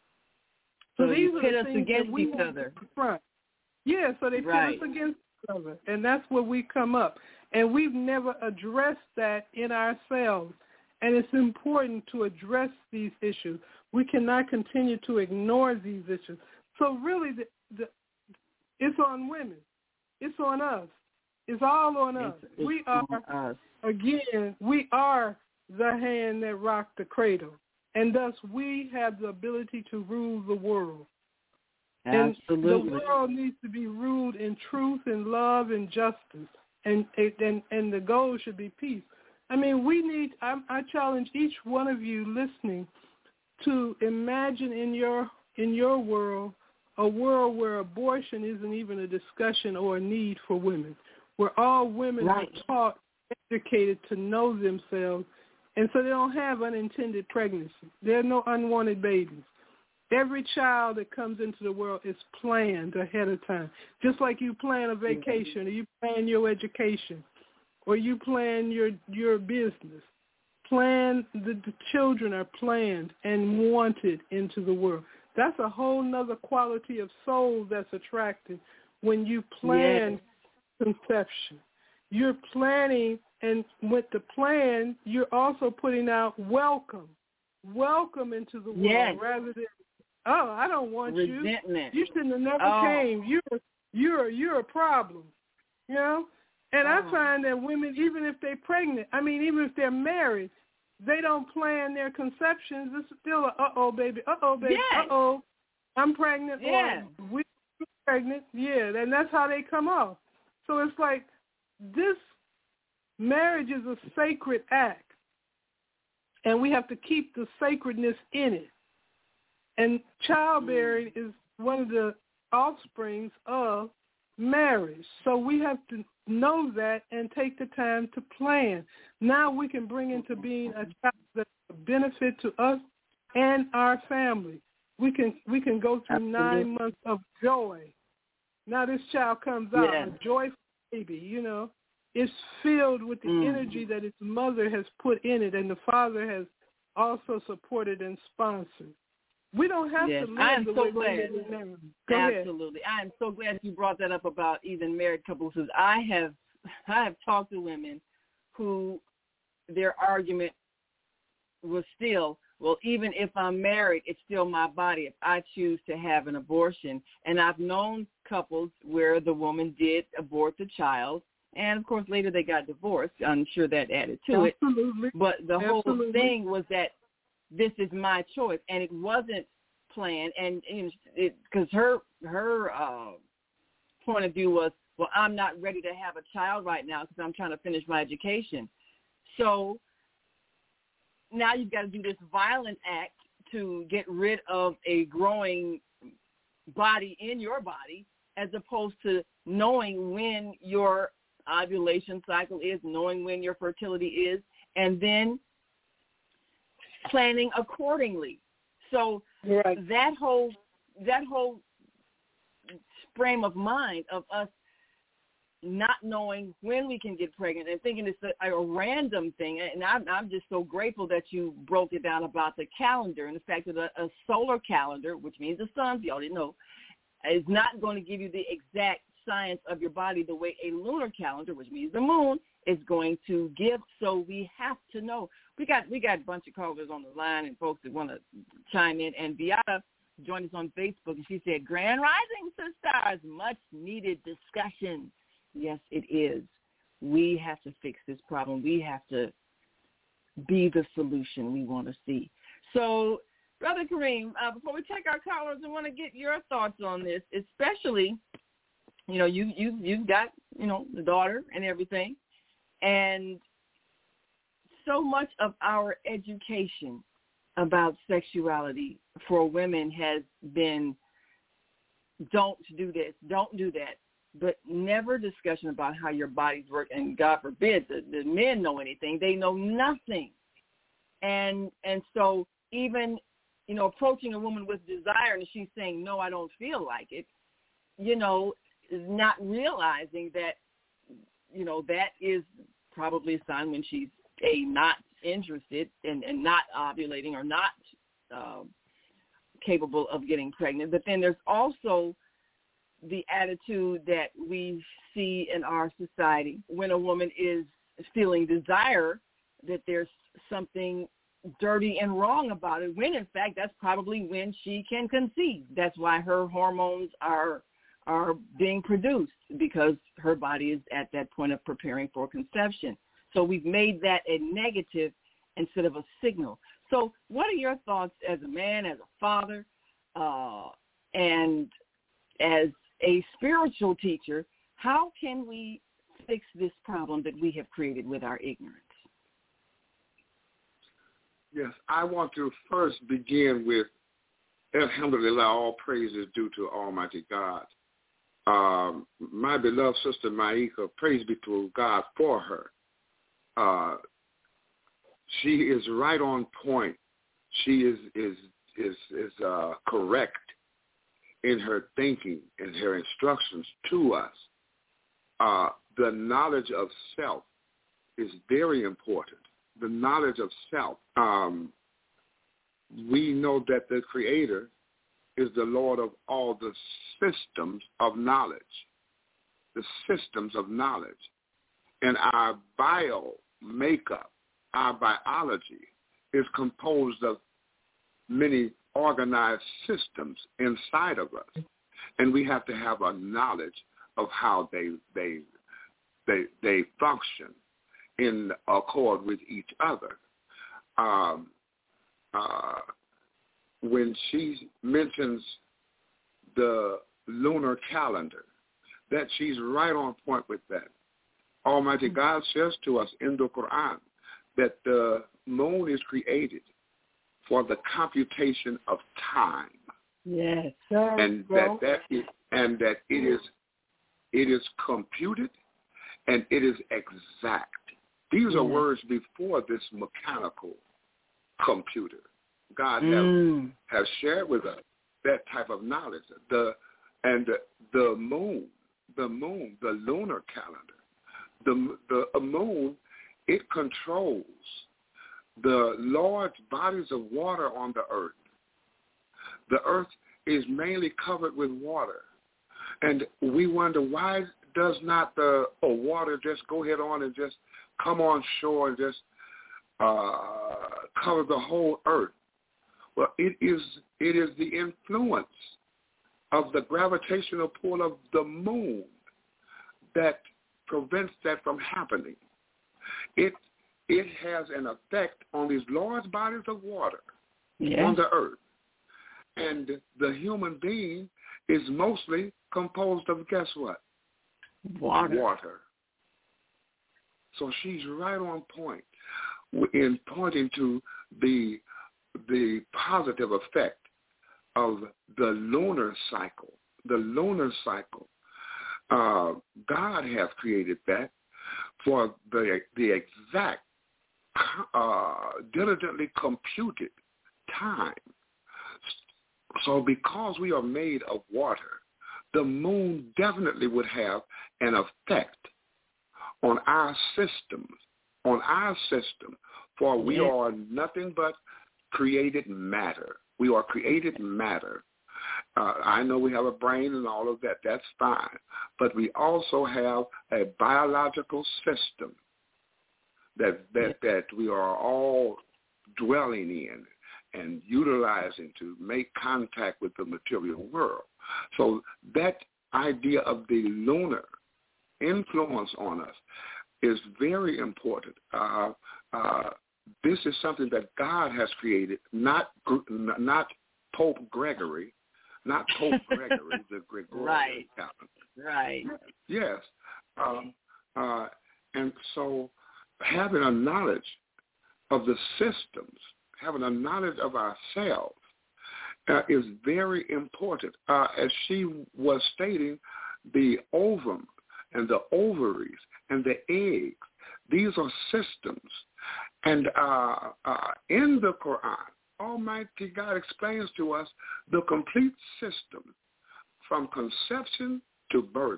So, so these you are pit the us things against that we each other. Confront. Yeah, so they right. pit us against each other, and that's where we come up. And we've never addressed that in ourselves. And it's important to address these issues. We cannot continue to ignore these issues. So really, the, the, it's on women. It's on us. It's all on us. It's, it's we are, us. again, we are the hand that rocked the cradle. And thus we have the ability to rule the world. Absolutely. And the world needs to be ruled in truth and love and justice, and and and the goal should be peace. I mean, we need. I, I challenge each one of you listening to imagine in your in your world a world where abortion isn't even a discussion or a need for women, where all women right. are taught, educated to know themselves, and so they don't have unintended pregnancy. There are no unwanted babies. Every child that comes into the world is planned ahead of time, just like you plan a vacation, or you plan your education, or you plan your your business. Plan the, the children are planned and wanted into the world. That's a whole nother quality of soul that's attracted when you plan yes. conception. You're planning, and with the plan, you're also putting out welcome, welcome into the world yes. rather than, oh, I don't want resentment. you. You shouldn't have never oh. came. You're you're you're a problem, you know. And oh. I find that women, even if they're pregnant, I mean, even if they're married, they don't plan their conceptions. It's still a uh-oh, baby, uh-oh, baby, yes. uh-oh, I'm pregnant, yes. or we're pregnant. Yeah, and that's how they come off. So it's like this marriage is a sacred act, and we have to keep the sacredness in it. And childbearing mm. is one of the offsprings of marriage. So we have to know that and take the time to plan. Now we can bring into being a child that's a benefit to us and our family. We can we can go through Absolutely. nine months of joy. Now this child comes out, yeah. a joyful baby, you know. It's filled with the mm. energy that its mother has put in it, and the father has also supported and sponsored. We don't have yes. to live I am the so way glad. we live now. Go Absolutely. ahead. I am so glad you brought that up about even married couples, because I have I have talked to women who their argument was still, well, even if I'm married, it's still my body if I choose to have an abortion. And I've known couples where the woman did abort the child, and, of course, later they got divorced. I'm sure that added to Absolutely. it. But the Absolutely. whole thing was that this is my choice, and it wasn't planned. And because her her uh, point of view was, well, I'm not ready to have a child right now because I'm trying to finish my education. So now you've got to do this violent act to get rid of a growing body in your body, as opposed to knowing when your ovulation cycle is, knowing when your fertility is, and then planning accordingly. So right. that whole that whole frame of mind of us not knowing when we can get pregnant and thinking it's a, a random thing, and I'm, I'm just so grateful that you broke it down about the calendar and the fact that a, a solar calendar, which means the sun, you already know, is not going to give you the exact science of your body the way a lunar calendar, which means the moon, is going to give. So we have to know. We got we got a bunch of callers on the line and folks that want to chime in. And Beata joined us on Facebook, and she said, Grand Rising Sisters, much needed discussion. Yes, it is. We have to fix this problem. We have to be the solution we want to see. So, Brother Kareem, uh, before we take our callers, I want to get your thoughts on this, especially, you know, you, you, you've got, you know, the daughter and everything, and so much of our education about sexuality for women has been don't do this, don't do that, but never discussion about how your bodies work. And God forbid the, the men know anything. They know nothing. And and so even, you know, approaching a woman with desire and she's saying, no, I don't feel like it, you know, not realizing that, you know, that is probably a sign when she's, A, not interested and, and not ovulating or not uh, capable of getting pregnant. But then there's also the attitude that we see in our society when a woman is feeling desire, that there's something dirty and wrong about it, when in fact that's probably when she can conceive. That's why her hormones are are being produced, because her body is at that point of preparing for conception. So we've made that a negative instead of a signal. So what are your thoughts as a man, as a father, uh, and as a spiritual teacher, how can we fix this problem that we have created with our ignorance? Yes, I want to first begin with, alhamdulillah, all praise is due to Almighty God. Um, my beloved sister Maika, praise be to God for her. Uh, she is right on point. She is is is is uh, correct in her thinking and her instructions to us. Uh, the knowledge of self is very important. The knowledge of self. Um, we know that the Creator is the Lord of all the systems of knowledge, the systems of knowledge. And our bio makeup, our biology, is composed of many organized systems inside of us. And we have to have a knowledge of how they they they they function in accord with each other. Um, uh, when she mentions the lunar calendar, that she's right on point with that. Almighty God says to us in the Quran that the moon is created for the computation of time. Yes, sir. And that, that is, and that it is it is computed and it is exact. These are words before this mechanical computer. God mm. have, has shared with us that type of knowledge. The and the, the moon, the moon, the lunar calendar, the the moon, it controls the large bodies of water on the earth. The earth is mainly covered with water, and we wonder why does not the oh, water just go ahead on and just come on shore and just uh, cover the whole earth? Well, it is it is the influence of the gravitational pull of the moon that prevents that from happening. It it has an effect on these large bodies of water yeah. on the earth. And the human being is mostly composed of, guess what? Water. Water. So she's right on point in pointing to the the positive effect of the lunar cycle. The lunar cycle. Uh, God has created that for the the exact, uh, diligently computed time. So because we are made of water, the moon definitely would have an effect on our systems, on our system, for we yeah. are nothing but created matter. We are created matter. Uh, I know we have a brain and all of that. That's fine. But we also have a biological system that that, yeah. that we are all dwelling in and utilizing to make contact with the material world. So that idea of the lunar influence on us is very important. Uh, uh, this is something that God has created, not not Pope Gregory, not Pope Gregory, the Gregorian right. calendar. Right. Yes. Um, uh, and so having a knowledge of the systems, having a knowledge of ourselves uh, is very important. Uh, as she was stating, the ovum and the ovaries and the eggs, these are systems. And uh, uh, in the Quran, Almighty God explains to us the complete system from conception to birth.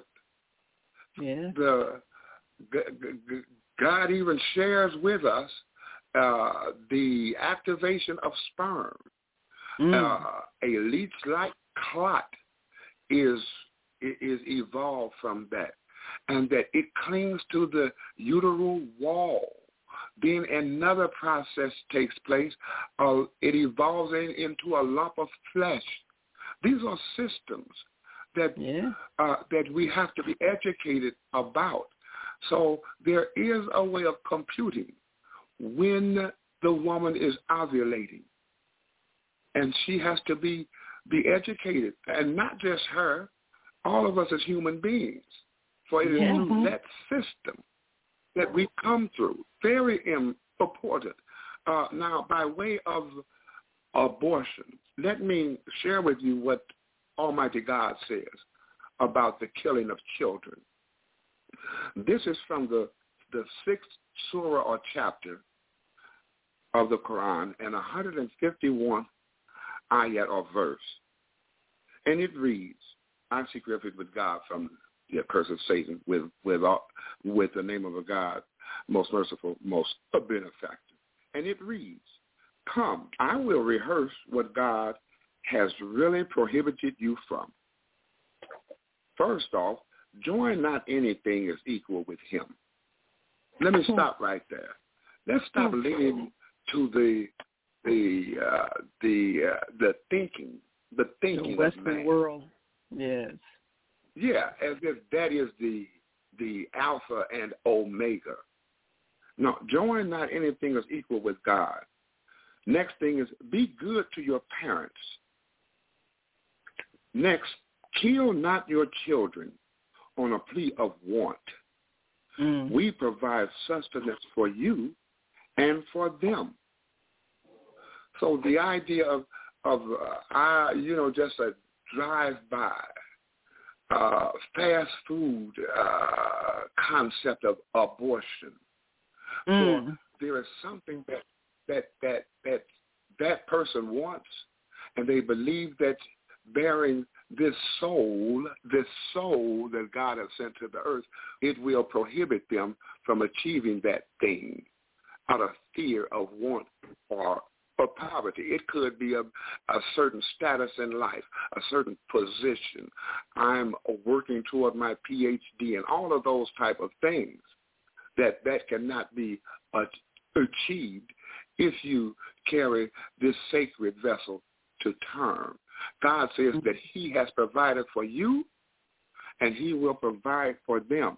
Yeah. The g- g- God even shares with us uh, the activation of sperm. Mm. Uh, a leech-like clot is is evolved from that, and that it clings to the uteral wall. Then another process takes place. Uh, it evolves in, into a lump of flesh. These are systems that yeah. uh, that we have to be educated about. So there is a way of computing when the woman is ovulating, and she has to be be educated, and not just her, all of us as human beings. For it is Mm-hmm. through that system that we come through. Very important. Uh, now, by way of abortion, let me share with you what Almighty God says about the killing of children. This is from the, the sixth surah or chapter of the Quran and one hundred fifty-one ayat or verse. And it reads, I seek refuge with God from the curse of Satan with with, uh, with the name of a God, most merciful, most benefactor. And it reads, come, I will rehearse what God has really prohibited you from. First off, join not anything as equal with him. Let me stop right there. Let's stop leaning to the the uh, the uh, the thinking, the thinking the Western of man. world. Yes. Yeah, as if that is the the Alpha and Omega. No, join not anything as equal with God. Next thing is be good to your parents. Next, kill not your children on a plea of want. Mm. We provide sustenance for you and for them. So the idea of, of uh, I, you know, just a drive-by, uh, fast food uh, concept of abortion. Mm. So there is something that, that, that, that that person wants, and they believe that bearing this soul, this soul that God has sent to the earth, it will prohibit them from achieving that thing out of fear of want or, or poverty. It could be a, a certain status in life, a certain position. I'm working toward my P H D and all of those type of things that, that cannot be uh, achieved if you carry this sacred vessel to term. God says that he has provided for you and he will provide for them.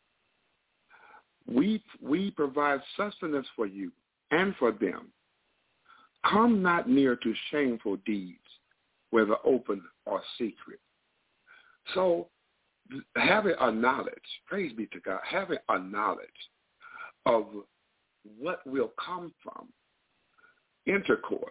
We we provide sustenance for you and for them. Come not near to shameful deeds, whether open or secret. So having a knowledge, praise be to God, having a knowledge of what will come from intercourse,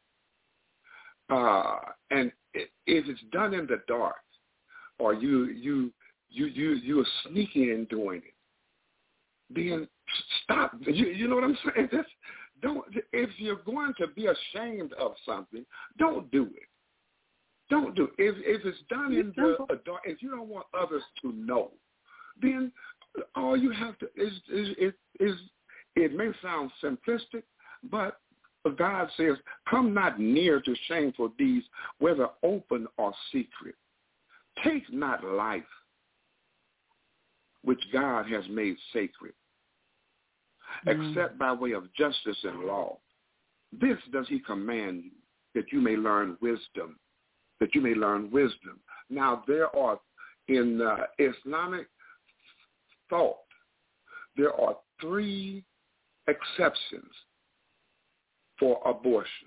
uh, and if it's done in the dark, or you you you you you are sneaking and doing it, then stop. You, you know what I'm saying? That's, don't. If you're going to be ashamed of something, don't do it. Don't do it. If if it's done in the dark, if you don't want others to know, then all you have to is is is, is it may sound simplistic, but God says, come not near to shameful deeds, whether open or secret. Take not life, which God has made sacred, mm. except by way of justice and law. This does he command you, that you may learn wisdom, that you may learn wisdom. Now, there are, in uh, Islamic thought, there are three exceptions for abortion.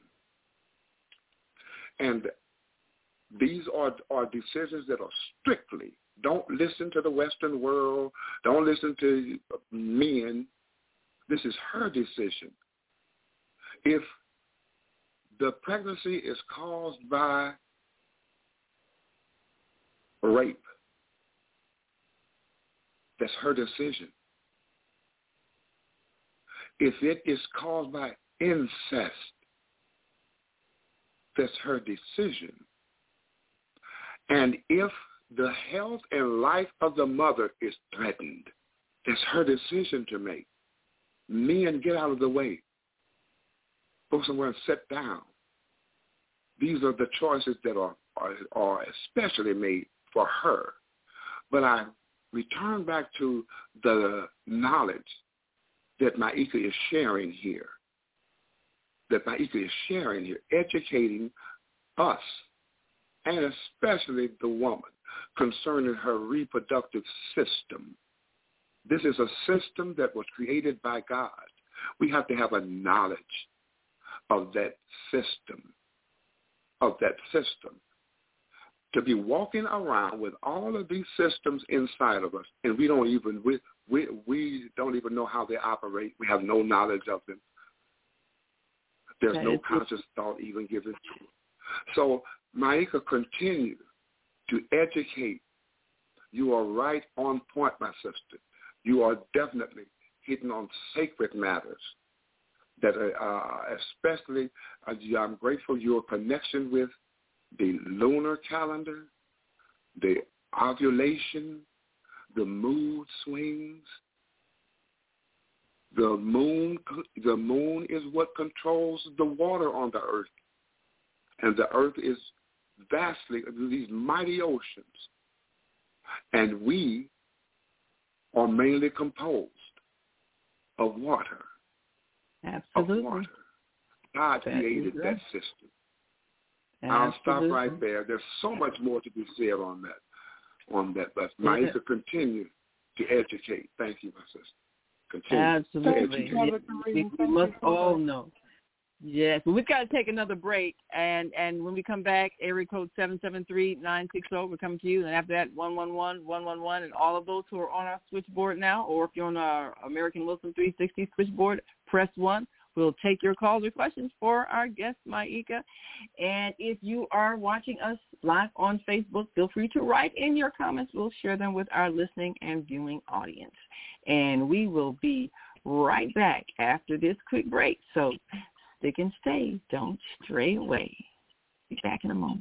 And these are, are decisions that are strictly, don't listen to the Western world, don't listen to men. This is her decision. If the pregnancy is caused by rape, that's her decision. If it is caused by incest, that's her decision. And if the health and life of the mother is threatened, it's her decision to make. Men, get out of the way. Go somewhere and sit down. These are the choices that are, are, are especially made for her. But I return back to the knowledge that Maika is sharing here. That Maika is sharing here, educating us, and especially the woman, concerning her reproductive system. This is a system that was created by God. We have to have a knowledge of that system, of that system, to be walking around with all of these systems inside of us, and we don't even we we, we don't even know how they operate. We have no knowledge of them. There's no conscious thought even given to it. So, Maika, continue to educate. You are right on point, my sister. You are definitely hitting on sacred matters that, uh, especially, uh, I'm grateful your connection with the lunar calendar, the ovulation, the mood swings. The moon, the moon is what controls the water on the earth. And the earth is vastly, these mighty oceans. And we are mainly composed of water. Absolutely. Of water. God that created that right. system. Absolutely. I'll stop right there. There's so much more to be said on that. On that, but Maika, yeah. continue to educate. Thank you, my sister. Continue Absolutely. Yes, we, we must all know. Yes, but we've got to take another break, and, and when we come back, area code seven seven three, nine six zero, we're coming to you, and after that, one one one, one one one, and all of those who are on our switchboard now, or if you're on our American Wilson three sixty switchboard, press one. We'll take your calls or questions for our guest, Maika. And if you are watching us live on Facebook, feel free to write in your comments. We'll share them with our listening and viewing audience. And we will be right back after this quick break. So stick and stay. Don't stray away. Be back in a moment.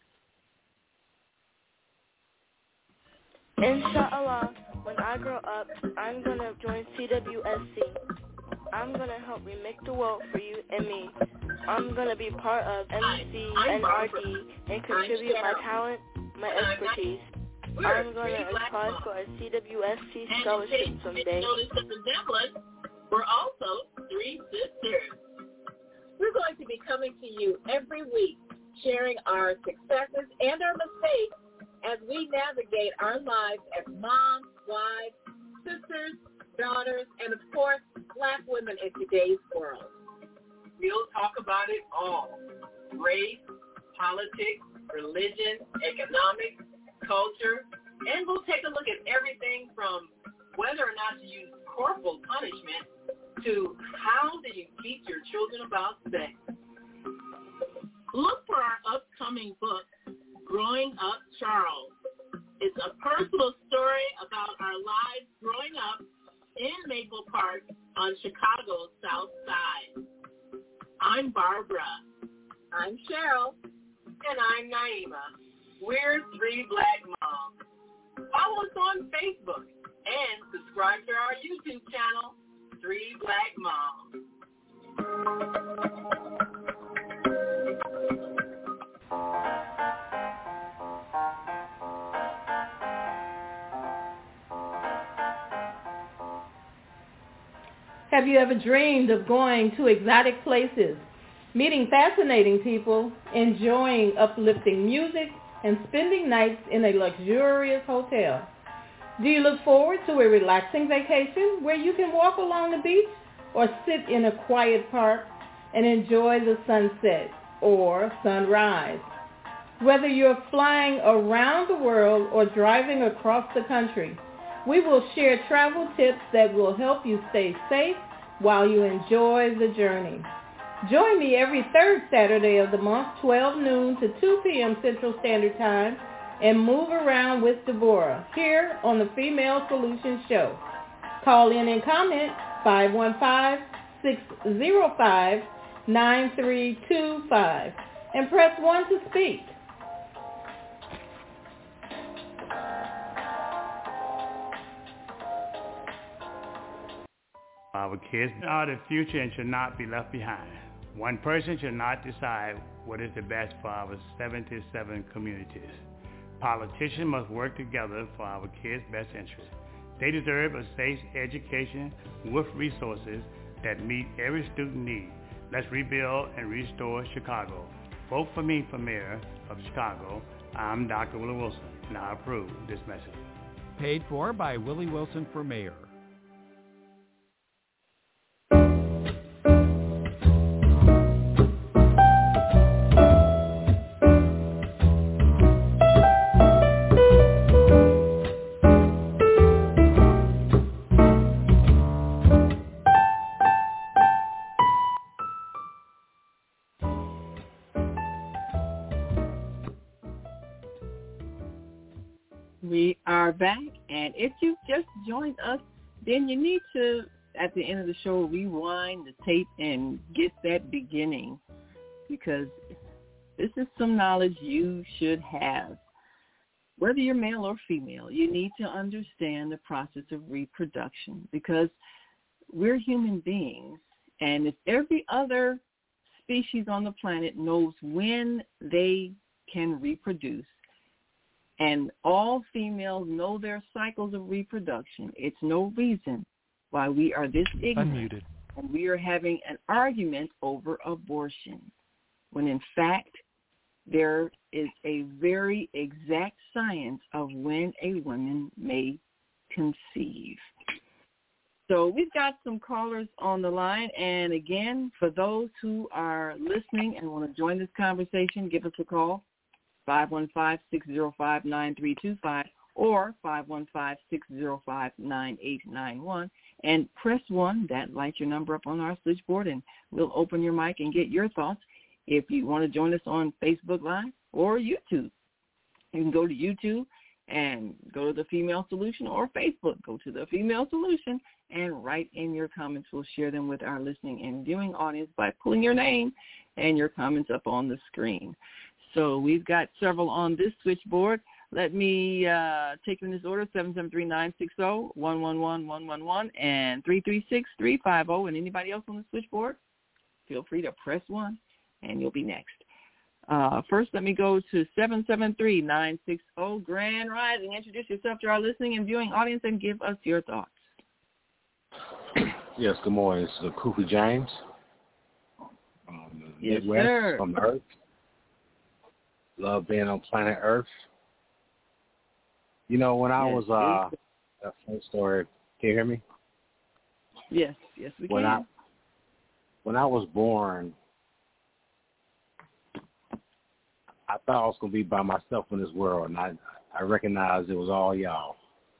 Inshallah, when I grow up, I'm going to join C W S C. I'm going to help remake the world for you and me. I'm going to be part of M C N R D and contribute my talent, my expertise. I'm going to apply for a C W S C scholarship someday. We're also three sisters. We're going to be coming to you every week, sharing our successes and our mistakes as we navigate our lives as moms, wives, sisters, daughters, and of course, Black women in today's world. We'll talk about it all. Race, politics, religion, economics, culture, and we'll take a look at everything from whether or not to use corporal punishment to how do you teach your children about sex. Look for our upcoming book, Growing Up Charles. It's a personal story about our lives growing up in Maple Park on Chicago's South Side. I'm Barbara. I'm Cheryl. And I'm Naima. We're Three Black Moms. Follow us on Facebook and subscribe to our YouTube channel, Three Black Moms. Have you ever dreamed of going to exotic places, meeting fascinating people, enjoying uplifting music, and spending nights in a luxurious hotel? Do you look forward to a relaxing vacation where you can walk along the beach or sit in a quiet park and enjoy the sunset or sunrise? Whether you're flying around the world or driving across the country, we will share travel tips that will help you stay safe while you enjoy the journey. Join me every third Saturday of the month, twelve noon to two p.m. Central Standard Time, and move around with Deborah here on the Female Solutions Show. Call in and comment five one five, six zero five, nine three two five and press one to speak. Our kids are the future and should not be left behind. One person should not decide what is the best for our seventy-seven communities. Politicians must work together for our kids' best interests. They deserve a safe education with resources that meet every student need. Let's rebuild and restore Chicago. Vote for me for mayor of Chicago. I'm Doctor Willie Wilson, and I approve this message. Paid for by Willie Wilson for mayor. are back, and if you just joined us, then you need to, at the end of the show, rewind the tape and get that beginning, because this is some knowledge you should have. Whether you're male or female, you need to understand the process of reproduction, because we're human beings, and if every other species on the planet knows when they can reproduce, and all females know their cycles of reproduction, it's no reason why we are this ignorant. Unmuted. And we are having an argument over abortion, when in fact there is a very exact science of when a woman may conceive. So we've got some callers on the line, and again, for those who are listening and want to join this conversation, give us a call, five one five, six zero five, nine three two five or five one five, six zero five, nine eight nine one, and press one. That lights your number up on our switchboard, and we'll open your mic and get your thoughts. If you want to join us on Facebook Live or YouTube, you can go to YouTube and go to the Female Solution, or Facebook, go to the Female Solution, and write in your comments. We'll share them with our listening and viewing audience by pulling your name and your comments up on the screen. So we've got several on this switchboard. Let me uh, take them in this order: seven seven three, nine six zero, one one one, one one one and three three six, three five zero. And anybody else on the switchboard, feel free to press one, and you'll be next. Uh, first, let me go to seven seven three, nine six zero, Grand Rising. Introduce yourself to our listening and viewing audience and give us your thoughts. Yes, good morning. It's uh, Koofy James. Um, yes, Midwest, sir. From the Earth. Love being on planet Earth. You know, when I yes, was, uh, that first story, can you hear me? Yes, yes, we when can. I, when I was born, I thought I was going to be by myself in this world, and I I recognized it was all y'all.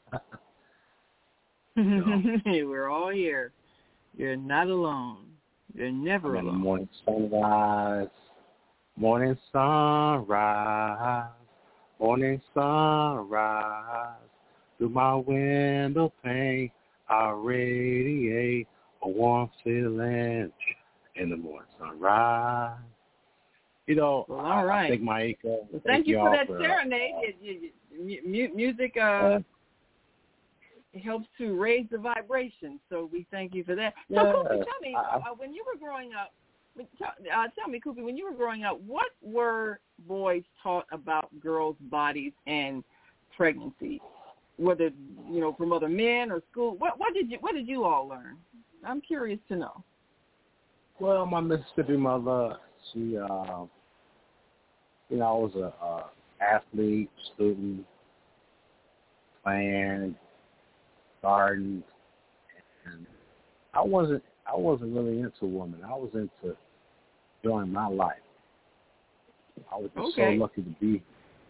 We're all here. You're not alone. You're never I'm in alone. the morning sunrise, morning sunrise, morning sunrise. Through my window pane, I radiate a warm feeling in the morning sunrise. You know, well, all I, right. I think my well, thank, thank you for that for, serenade. Uh, it, it, it, music uh, uh, it helps to raise the vibration, so we thank you for that. So, yeah, Koopy, tell me, I, uh, when you were growing up, uh, tell me, Koopy, when you were growing up, what were boys taught about girls' bodies and pregnancy? Whether, you know, from other men or school, what, what did you what did you all learn? I'm curious to know. Well, my Mississippi mother, she, uh, you know, I was a uh, athlete, student, playing, garden, and I wasn't, I wasn't really into women. I was into enjoying my life. I was just okay. so lucky to be.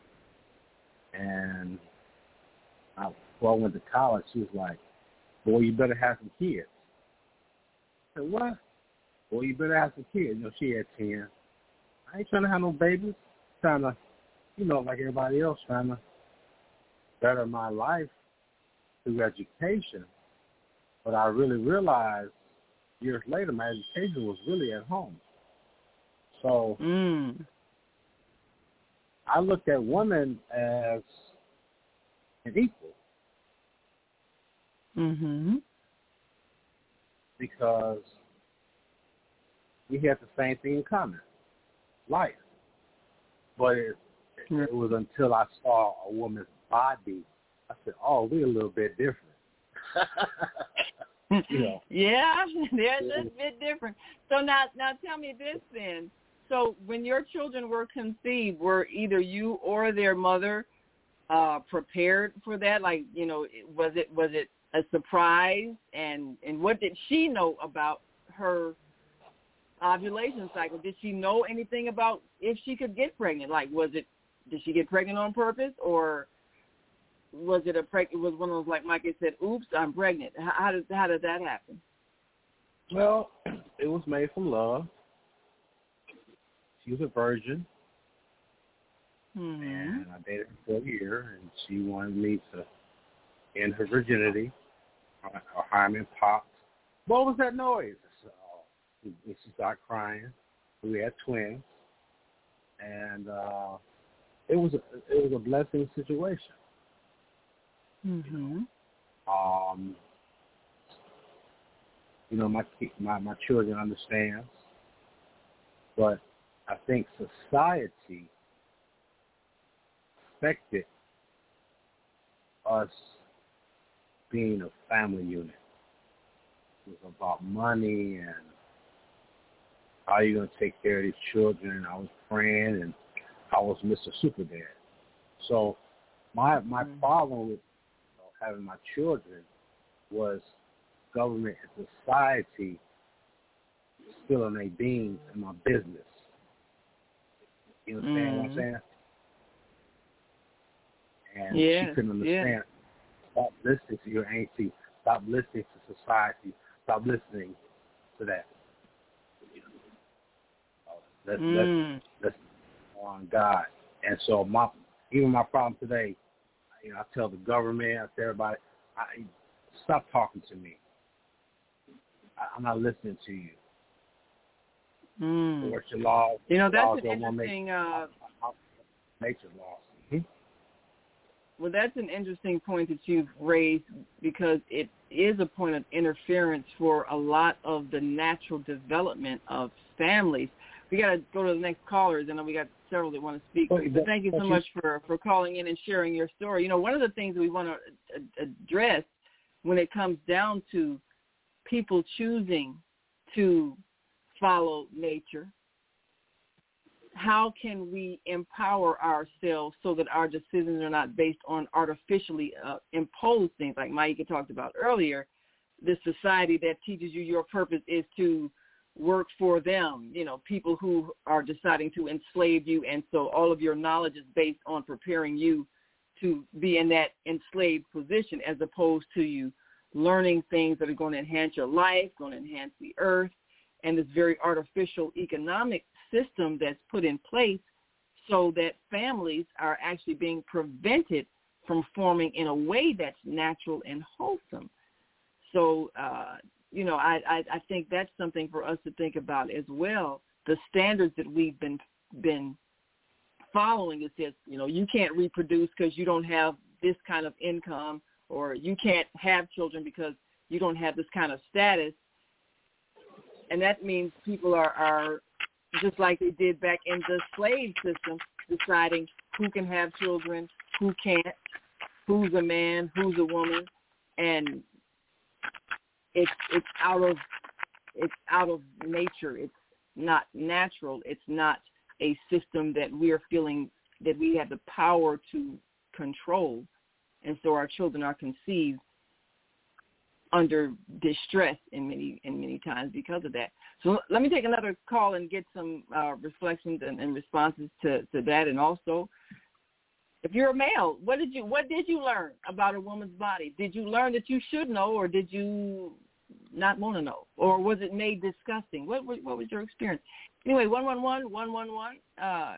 And I, before I went to college, she was like, "Boy, you better have some kids." I said, "What?" "Boy, you better have some kids." You know, she had ten. I ain't trying to have no babies. Trying to, you know, like everybody else, trying to better my life through education. But I really realized years later my education was really at home. So mm. I looked at women as an equal. Mm-hmm. Because we had the same thing in common, life. But it, mm. it was until I saw a woman's body, I said, "Oh, we're a little bit different." You know. Yeah, they're just a bit different. So now, now tell me this then. So when your children were conceived, were either you or their mother uh, prepared for that? Like, you know, was it was it a surprise? And, and what did she know about her ovulation cycle? Did she know anything about if she could get pregnant? Like, was it, did she get pregnant on purpose, or was it a preg- it was one of those, like Mike said, "Oops, I'm pregnant"? How, how did how did that happen? Well, it was made from love. She was a virgin, mm-hmm. and I dated her for a year, and she wanted me to in her virginity, her, her hymen popped. What was that noise? So, and she started crying. We had twins, and uh, it was a, it was a blessing situation. Mm-hmm. You know? Um, you know, my my my children understands, but I think society expected us being a family unit. It was about money and how are you going to take care of these children. I was praying, and I was Mister Super Dad. So my my mm-hmm. problem with you know, having my children was government and society spilling their beans in my business. You understand mm-hmm. what I'm saying? And yeah, she couldn't understand. Yeah. Stop listening to your auntie. Stop listening to society. Stop listening to that. Let's mm. let's let's on God. And so my even my problem today, you know, I tell the government, I tell everybody, I, stop talking to me. I, I'm not listening to you. Mm. What's your laws? You know, that's laws an interesting. make, uh, nature laws. Hmm? Well, that's an interesting point that you've raised because it is a point of interference for a lot of the natural development of families. We got to go to the next callers, and then we got several that want to speak. Oh, but thank you so much for, for calling in and sharing your story. You know, one of the things that we want to address when it comes down to people choosing to follow nature, how can we empower ourselves so that our decisions are not based on artificially uh, imposed things like Maika talked about earlier, this society that teaches you your purpose is to work for them, you know, people who are deciding to enslave you, and so all of your knowledge is based on preparing you to be in that enslaved position as opposed to you learning things that are going to enhance your life, going to enhance the earth, and this very artificial economic system that's put in place so that families are actually being prevented from forming in a way that's natural and wholesome. So, uh, you know, I, I, I think that's something for us to think about as well. The standards that we've been been following is that, you know, you can't reproduce because you don't have this kind of income, or you can't have children because you don't have this kind of status. And that means people are, are just like they did back in the slave system, deciding who can have children, who can't, who's a man, who's a woman, and it's it's out of it's out of nature. It's not natural. It's not a system that we are feeling that we have the power to control, and so our children are conceived under distress in many in many times because of that. So let me take another call and get some uh, reflections and, and responses to, to that. And also, if you're a male, what did you what did you learn about a woman's body? Did you learn that you should know, or did you not want to know, or was it made disgusting? What what was your experience? Anyway, one one one one one one. Uh,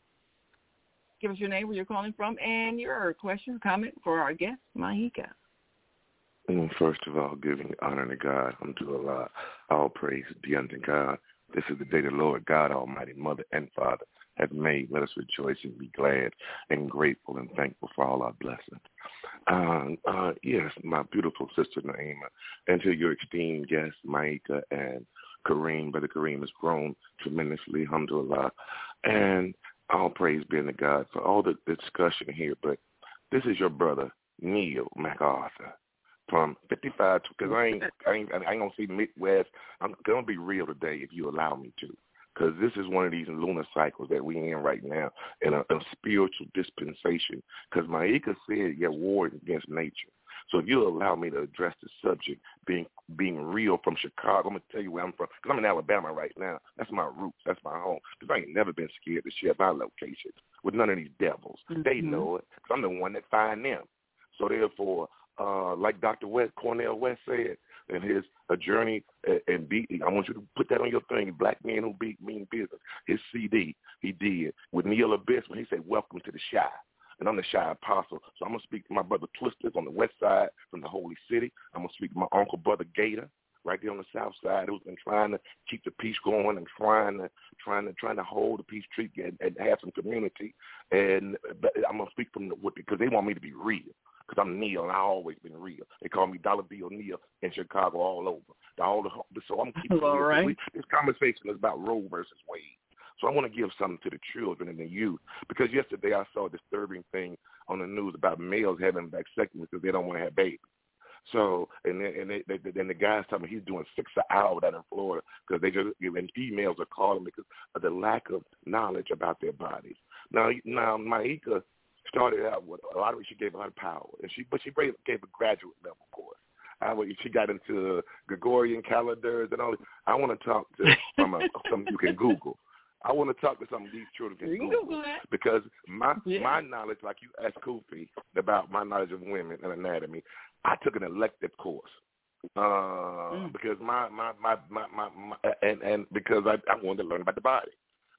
give us your name, where you're calling from, and your question or comment for our guest, Maika. First of all, giving honor to God, unto Allah, all praise be unto God. This is the day the Lord God Almighty, Mother and Father, have made. Let us rejoice and be glad and grateful and thankful for all our blessings. Uh, uh, yes, my beautiful sister Naima, and to your esteemed guests, Maika and Kareem. Brother Kareem has grown tremendously, alhamdulillah. And all praise be unto God for all the discussion here. But this is your brother, Neil MacArthur. From fifty-five, because I ain't, I ain't, I ain't gonna see Midwest. I'm gonna be real today, if you allow me to, because this is one of these lunar cycles that we in right now, in a, a spiritual dispensation. Because Maika said, "Yeah, war against nature." So if you allow me to address the subject, being being real from Chicago, I'm gonna tell you where I'm from. Because I'm in Alabama right now. That's my roots. That's my home. Because I ain't never been scared to share my location with none of these devils. Mm-hmm. They know it. Because I'm the one that find them. So therefore. Uh, like Doctor West, Cornel West said in his A Journey and Beat, I want you to put that on your thing, Black Men Who Beat Mean Business, his C D he did with Neil Abyss when he said, "Welcome to the Shy." and I'm the shy apostle. So I'm going to speak to my brother Twisters on the west side from the Holy City. I'm going to speak to my uncle, brother Gator, right there on the south side, who's been trying to keep the peace going and trying to trying to trying to hold the peace treaty and, and have some community. And but I'm gonna speak from the because they want me to be real. Because I'm Neil and I always been real. They call me Dollar Bill Neil in Chicago all over. All the, so I'm keeping all right. This conversation is about Roe versus Wade. So I want to give something to the children and the youth because yesterday I saw a disturbing thing on the news about males having vasectomy because they don't want to have babies. So, and then, and, they, they, then the guy's telling me he's doing six an hour down in Florida because they just, and females are calling because of the lack of knowledge about their bodies. Now, now Maika started out with a lot of it, she gave a lot of power, and she, but she gave a graduate level course. I, she got into Gregorian calendars and all that. I want to talk to from a, something you can Google. I want to talk to some of these children can Google, Google because my yeah. my knowledge, like you asked Kofi about my knowledge of women and anatomy, I took an elective course uh, mm. because my my my, my, my, my and and because I, I wanted to learn about the body,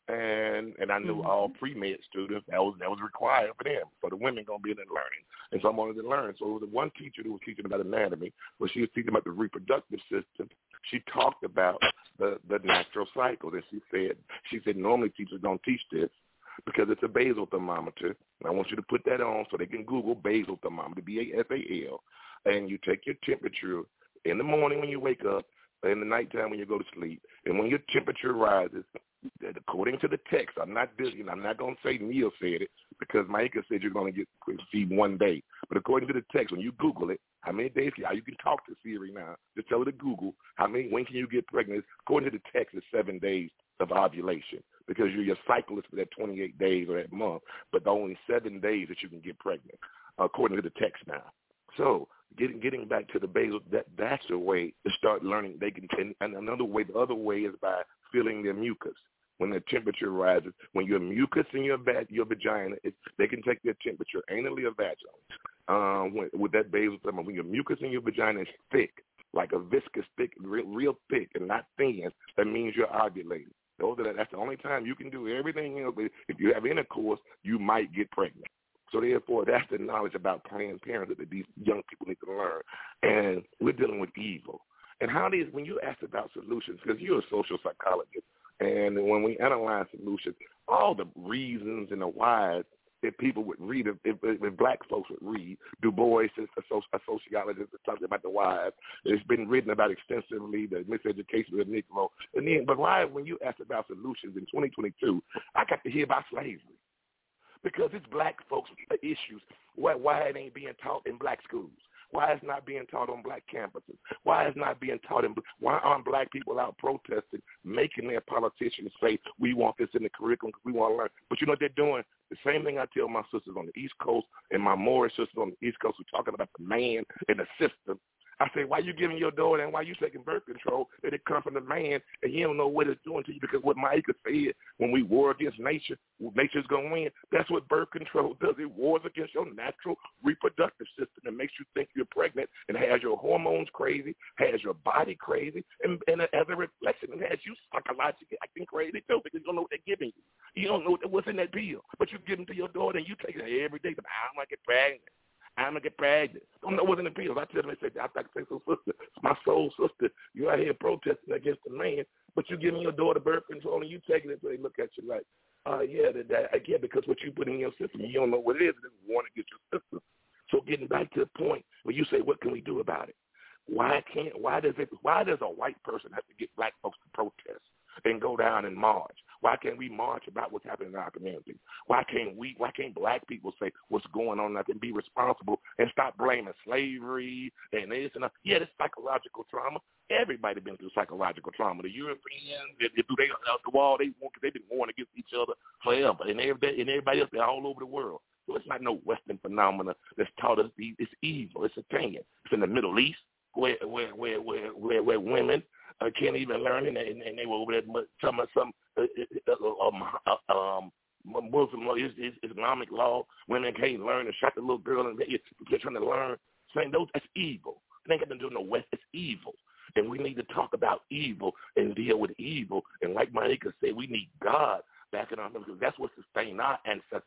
and and I knew mm-hmm. all pre-med students that was that was required for them. So the women gonna be in there learning, and so I wanted to learn. So it was the one teacher who was teaching about anatomy, but she was teaching about the reproductive system. She talked about the the natural cycle, and she said she said normally teachers don't teach this because it's a basal thermometer. And I want you to put that on so they can Google basal thermometer, B A S A L, and you take your temperature in the morning when you wake up, in the nighttime when you go to sleep, and when your temperature rises, according to the text, I'm not I'm not going to say Neil said it because Maika said you're going to get feed one day, but according to the text, when you Google it, how many days can you, you can talk to Siri now, just tell her to Google how many when can you get pregnant. According to the text, it's seven days of ovulation because you're your cycle is for that twenty-eight days or that month, but the only seven days that you can get pregnant, according to the text now. So getting getting back to the basal, that that's the way to start learning. They can, and, and another way, the other way is by feeling their mucus. When the temperature rises, when your mucus in your va- your vagina, it, they can take their temperature anally or vaginally. Um, when, with that basal thermometer, when your mucus in your vagina is thick, like a viscous thick, real, real thick and not thin, that means you're ovulating. Those are the, that's the only time you can do everything else. If you have intercourse, you might get pregnant. So therefore, that's the knowledge about Planned Parenthood that these young people need to learn. And we're dealing with evil. And how these, when you ask about solutions, because you're a social psychologist, and when we analyze solutions, all the reasons and the whys that people would read, if, if, if black folks would read, Du Bois is a, a sociologist that talks about the whys. It's been written about extensively, the miseducation of the Negro. And then, but why, when you ask about solutions in twenty twenty-two, I got to hear about slavery. Because it's black folks' issues. Why, why it ain't being taught in black schools? Why it's not being taught on black campuses? Why it's not being taught in? Why aren't black people out protesting, making their politicians say we want this in the curriculum because we want to learn? But you know what they're doing? The same thing I tell my sisters on the East Coast and my Moorish sisters on the East Coast who are talking about the man and the system. I say, why you giving your daughter and why you taking birth control that it comes from the man and you don't know what it's doing to you? Because what Maika said, when we war against nature, nature's going to win. That's what birth control does. It wars against your natural reproductive system and makes you think you're pregnant and has your hormones crazy, has your body crazy, and, and as a reflection, it has you psychologically acting crazy too because you don't know what they're giving you. You don't know what's in that pill, but you give them to your daughter and you take it every day. But I'm going to get pregnant. I'm going to get pregnant. Don't know what's in the pills. I tell them, they say, I think say, so sister, it's my soul sister. You're out here protesting against the man, but you're giving your daughter birth control and you taking it so they look at you like, uh, yeah, that, that, I get because what you put in your system, you don't know what it is. It's warning against your system. So getting back to the point where you say, what can we do about it? Why can't, why does it, why does a white person have to get black folks to protest and go down and march? Why can't we march about what's happening in our community? Why can't we, why can't black people say what's going on and be responsible and stop blaming slavery and this and that? Yeah, this psychological trauma. Everybody been through psychological trauma. The Europeans, they, they do they out the wall, they want, they've been warring against each other forever. And everybody, and everybody else, they're all over the world. So it's not no Western phenomena that's taught us it's evil. It's a thing. It's in the Middle East where where where where where, where women Uh, can't even learn, and, and, and they were over there some some uh, uh, um, uh, um, Muslim law, is, is Islamic law. Women can't learn and shot the little girl, and they, they're trying to learn. Saying those that's evil. It ain't got to do no West. It's evil, and we need to talk about evil and deal with evil. And like Maika said, we need God back in our because that's what sustained our ancestors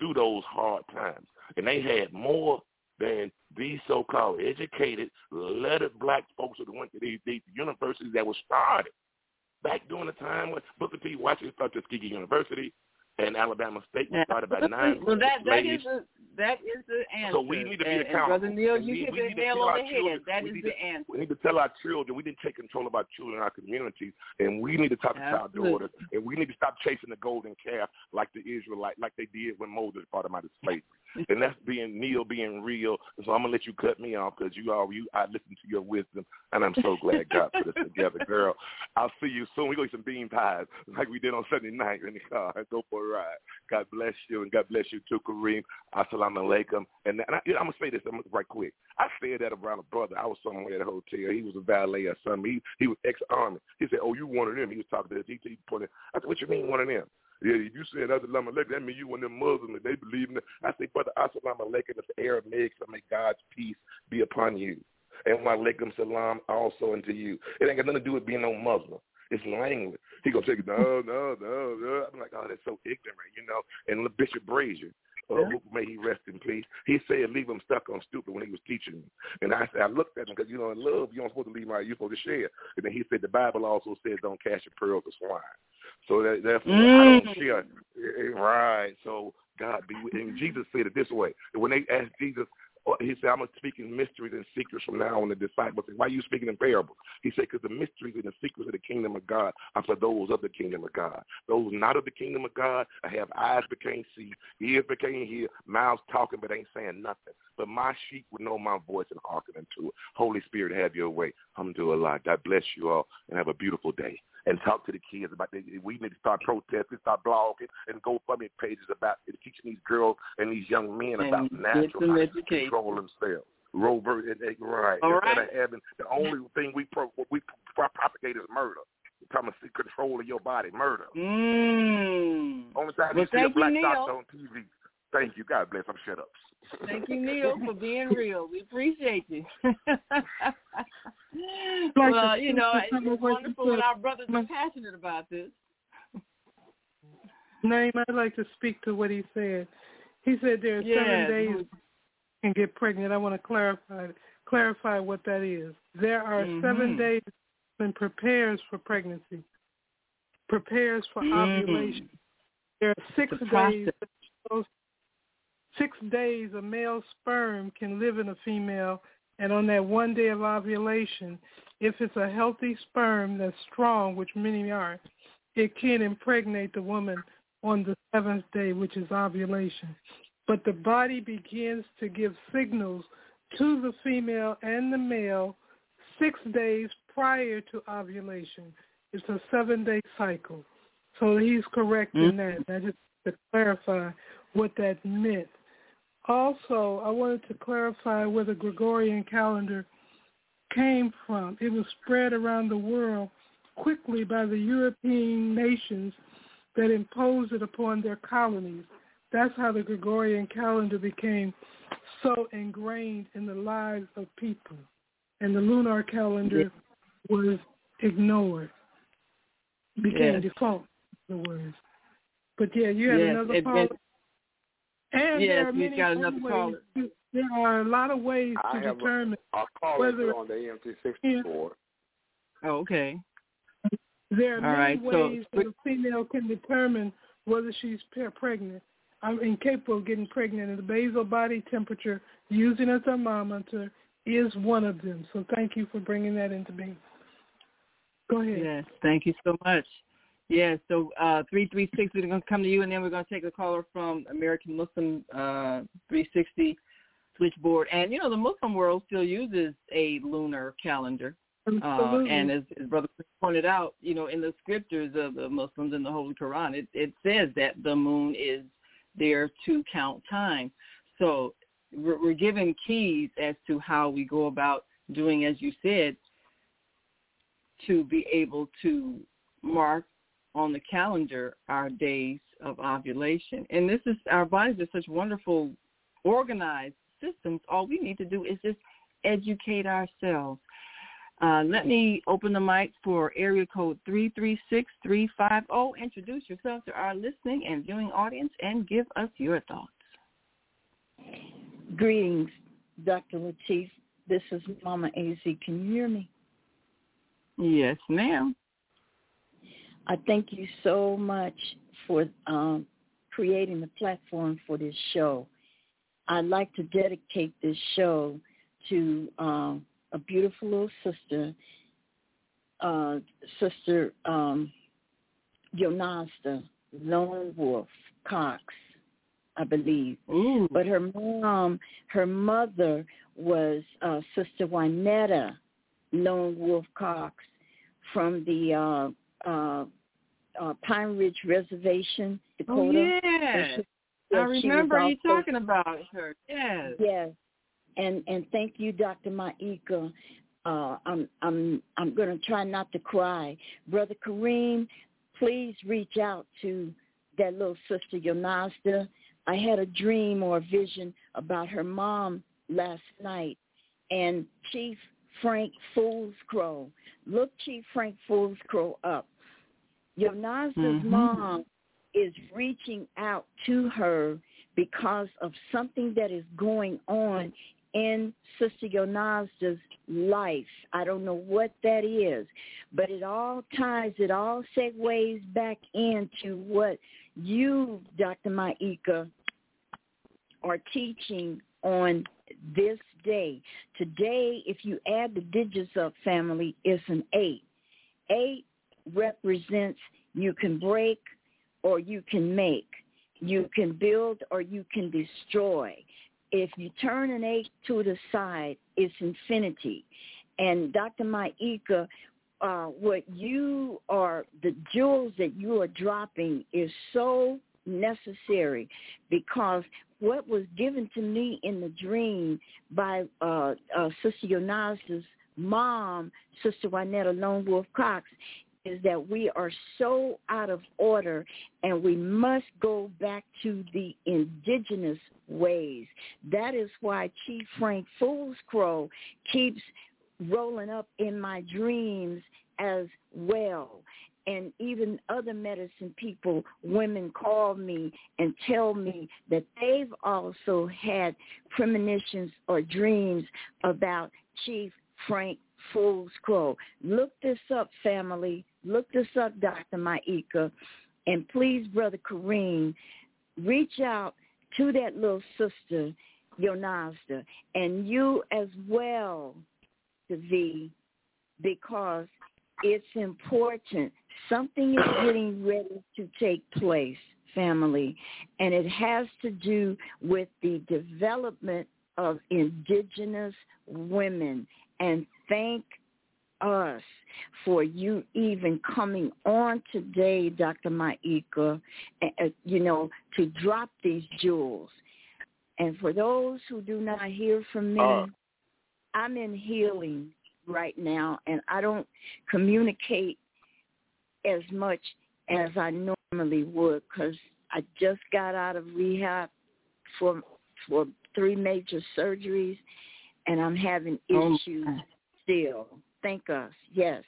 through those hard times. And they had more than these so-called educated, lettered black folks that went to these, these universities that were started back during the time when Booker T. Washington started Tuskegee University and Alabama State was started by nine well, that, that slaves. is a, that is the answer. So we need to be and, accountable. And Brother Neil, and you we, hit we the nail on the head. That is the to, answer. We need to tell our children, we need to take control of our children in our communities, and we need to talk Absolutely. to our daughters, and we need to stop chasing the golden calf like the Israelite, like they did when Moses brought them out of slavery. And that's being Neil, being real. So I'm gonna let you cut me off because you all you I listen to your wisdom, and I'm so glad God put us together, girl. I'll see you soon. We go eat some bean pies like we did on Sunday night in the car. Go for a ride. God bless you, and God bless you too, Kareem. Assalamu alaikum. And, and I, I'm gonna say this I'm right quick. I said that around a brother. I was somewhere at a hotel. He was a valet or something. He he was ex-army. He said, "Oh, you one of them?" He was talking to the T T pointing. I said, "What you mean one of them?" Yeah, if you said Assalamu alaikum, that means you one of them Muslims and they believe in it. I say, brother, Assalamu alaikum is Aramaic, so may God's peace be upon you. And wa alaikum salam also unto you. It ain't got nothing to do with being no Muslim. It's language. He gonna take it, no, no, no, no. I'm like, oh, that's so ignorant, you know. And Bishop Brazier, uh, yeah. may he rest in peace, he said leave him stuck on stupid when he was teaching me. And I said, I looked at him because, you know, in love, you don't supposed to leave my, you're supposed to share. And then he said the Bible also says don't cast your pearls to swine. So that, therefore, mm. I don't share. Right. So God be with and Jesus said it this way. When they asked Jesus, he said, I'm speaking mysteries and secrets from now on. The disciples said, why are you speaking in parables? He said, because the mysteries and the secrets of the kingdom of God are for those of the kingdom of God. Those not of the kingdom of God, I have eyes but can't see, ears but can't hear, mouths talking but ain't saying nothing. But my sheep would know my voice and hearken unto it. Holy Spirit, have your way. Alhamdulillah. God bless you all and have a beautiful day. And talk to the kids about that. We need to start protesting, start blogging, and GoFundMe pages about teaching these girls and these young men and about natural how to control themselves. Roe versus right. All Instead right. of having the only thing we pro, we propagate is murder. We're talking about control of your body, murder. Mm. Only time well, you see a black you, doctor on T V. Thank you. God bless. I'm shut up. Thank you, Neil, for being real. We appreciate you. Well, you know, it's wonderful when our brothers are passionate about this. Naeem, I'd like to speak to what he said. He said there are yes. seven days you can get pregnant. I want to clarify clarify what that is. There are mm-hmm. seven days and prepares for pregnancy, prepares for mm-hmm. ovulation. There are six the days. Those six days a male sperm can live in a female, and on that one day of ovulation, if it's a healthy sperm that's strong, which many are, it can impregnate the woman on the seventh day, which is ovulation. But the body begins to give signals to the female and the male six days prior to ovulation. It's a seven-day cycle. So he's correct mm-hmm. in that. I just to clarify what that meant. Also, I wanted to clarify where the Gregorian calendar came from. It was spread around the world quickly by the European nations that imposed it upon their colonies. That's how the Gregorian calendar became so ingrained in the lives of people. And the lunar calendar was ignored, became yes. default, in other words. But, yeah, you have yes, another it, caller. It, and yes, there are many got another ways. caller. There are a lot of ways I to have determine a, a caller whether on the A M T sixty-four. Oh, okay. There are All many right, ways so, that a female can determine whether she's pregnant. I'm incapable of getting pregnant, and the basal body temperature using a thermometer is one of them. So thank you for bringing that into being. Go ahead. Yes, thank you so much. Yes, so uh, three three six, we're going to come to you, and then we're going to take a caller from American Muslim uh, three sixty switchboard. And, you know, the Muslim world still uses a lunar calendar. Uh, and as, as Brother pointed out, you know, in the scriptures of the Muslims in the Holy Quran, it, it says that the moon is there to count time. So we're, we're given keys as to how we go about doing, as you said, to be able to mark on the calendar our days of ovulation. And this is, our bodies are such wonderful, organized systems. All we need to do is just educate ourselves. Uh, let me open the mic for area code three three six, three five zero. Introduce yourself to our listening and viewing audience and give us your thoughts. Greetings, Doctor Lateef. This is Mama A Z. Can you hear me? Yes, ma'am. I thank you so much for um, creating the platform for this show. I'd like to dedicate this show to um, a beautiful little sister, uh, Sister um, Yonasta Lone Wolf Cox, I believe. Ooh. But her mom, her mother was uh, Sister Juanetta Lone Wolf Cox from the uh, uh, uh, Pine Ridge Reservation, Dakota. Oh, yes. She, I yeah, remember you also, talking about her. Yes. Yes. And and thank you, Doctor Maika. Uh, I'm I'm I'm going to try not to cry. Brother Kareem, please reach out to that little sister Yonasta. I had a dream or a vision about her mom last night. And Chief Frank Foolscrow, look Chief Frank Foolscrow up. Yonasta's mm-hmm. mom is reaching out to her because of something that is going on in Sister Yonasta's life. I don't know what that is, but it all ties, it all segues back into what you, Doctor Maika, are teaching on this day. Today, if you add the digits up, family, it's an eight. Eight represents you can break or you can make. You can build or you can destroy. If you turn an eight to the side, it's infinity. And Doctor Maika, uh, what you are, the jewels that you are dropping is so necessary, because what was given to me in the dream by uh, uh, Sister Yonasta's mom, Sister Juanetta Lone Wolf Cox, is that we are so out of order, and we must go back to the indigenous ways. That is why Chief Frank Foolscrow keeps rolling up in my dreams as well. And even other medicine people, women call me and tell me that they've also had premonitions or dreams about Chief Frank Foolscrow. Look this up, family. Look this up, Doctor Maika. And please, Brother Kareem, reach out to that little sister, Yonasta, and you as well, V, because it's important. Something is getting ready to take place, family, and it has to do with the development of indigenous women. And thank us for you even coming on today, Doctor Maika, uh, you know, to drop these jewels. And for those who do not hear from me, uh, I'm in healing right now, and I don't communicate as much as I normally would, because I just got out of rehab for for three major surgeries, and I'm having issues oh. still. Thank us. Yes.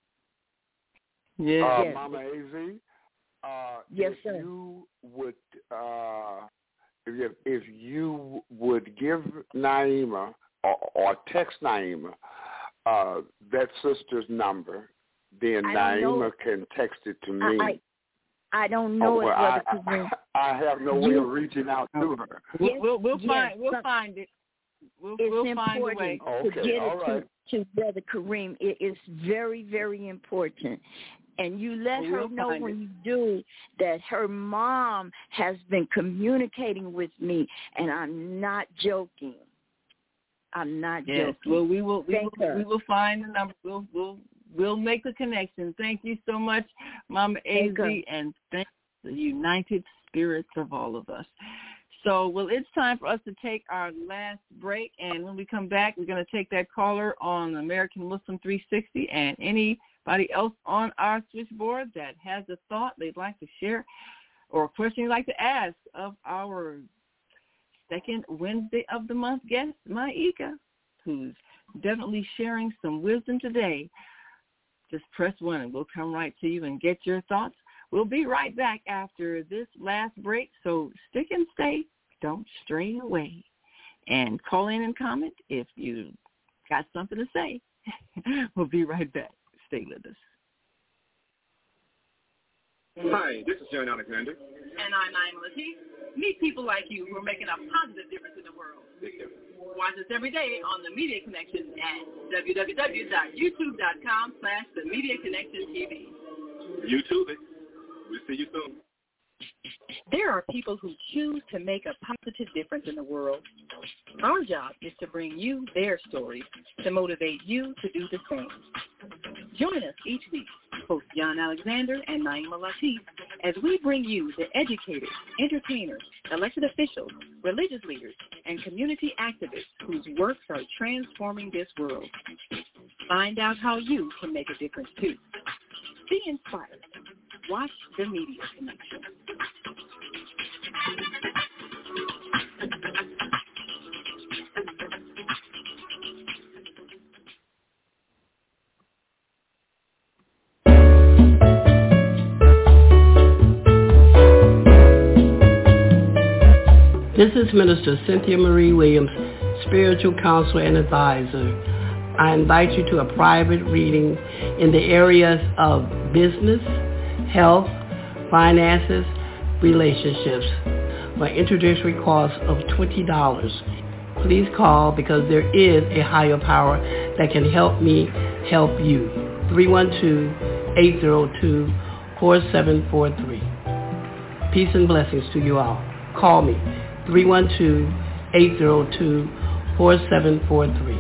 Yeah. Uh, yes. Mama A Z, uh, yes, if sir. you would, uh, if, if you would give Naima or, or text Naima uh, that sister's number, then Naima can text it to me. I, I, I don't know oh, it, I, Brother I, I have no way of reaching out to her. We'll, we'll, we'll yes, find. We'll some, find it. We'll, it's we'll important find a way. to okay, get all it right. to, to Brother Kareem. It is very, very important. And you let we'll her know when it. you do that her mom has been communicating with me, and I'm not joking. I'm not yes. joking. Well, we will. We Thank will, her. we will find the number. We'll. We'll. We'll make the connection. Thank you so much, Mama A Z, and thank the united spirits of all of us. So, well, it's time for us to take our last break, and when we come back, we're going to take that caller on American Muslim three sixty and anybody else on our switchboard that has a thought they'd like to share or a question you'd like to ask of our second Wednesday of the month guest, Maika, who's definitely sharing some wisdom today, just press one and we'll come right to you and get your thoughts. We'll be right back after this last break, so stick and stay. Don't stray away. And call in and comment if you got something to say. We'll be right back. Stay with us. Hi, this is John Alexander. And I'm Naima Latif. Meet people like you who are making a positive difference in the world. Watch us every day on The Media Connection at www.youtube.com slash The Media Connection T V. YouTube it. We'll see you soon. There are people who choose to make a positive difference in the world. Our job is to bring you their stories to motivate you to do the same. Join us each week, host John Alexander and Naima Latif, as we bring you the educators, entertainers, elected officials, religious leaders, and community activists whose works are transforming this world. Find out how you can make a difference too. Be inspired. Watch The Media Connection. This is Minister Cynthia Marie Williams, spiritual counselor and advisor. I invite you to a private reading in the areas of business, health, finances, relationships for an introductory cost of twenty dollars. Please call because there is a higher power that can help me help you. three one two, eight zero two, four seven four three. Peace and blessings to you all. Call me, three one two, eight zero two, four seven four three.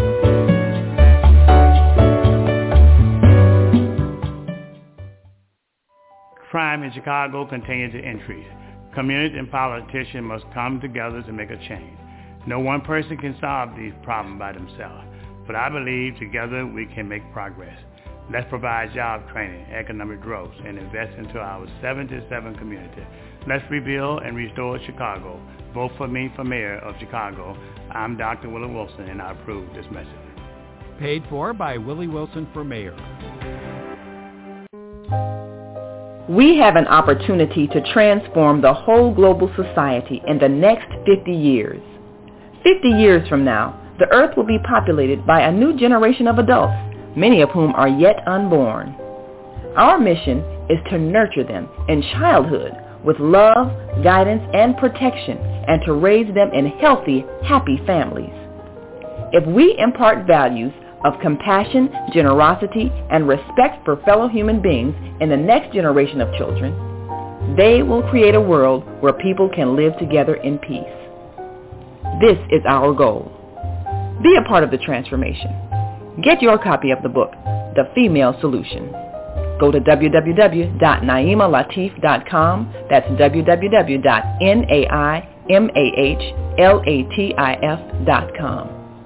Crime in Chicago continues to increase. Communities and politicians must come together to make a change. No one person can solve these problems by themselves, but I believe together we can make progress. Let's provide job training, economic growth, and invest into our seventy-seven community. Let's rebuild and restore Chicago. Vote for me for mayor of Chicago. I'm Doctor Willie Wilson, and I approve this message. Paid for by Willie Wilson for mayor. We have an opportunity to transform the whole global society in the next fifty years. fifty years from now, the earth will be populated by a new generation of adults, many of whom are yet unborn. Our mission is to nurture them in childhood with love, guidance, and protection, and to raise them in healthy, happy families. If we impart values of compassion, generosity, and respect for fellow human beings in the next generation of children, they will create a world where people can live together in peace. This is our goal. Be a part of the transformation. Get your copy of the book, The Female Solution. Go to w w w dot naima latif dot com. That's w w w dot naima latif dot com.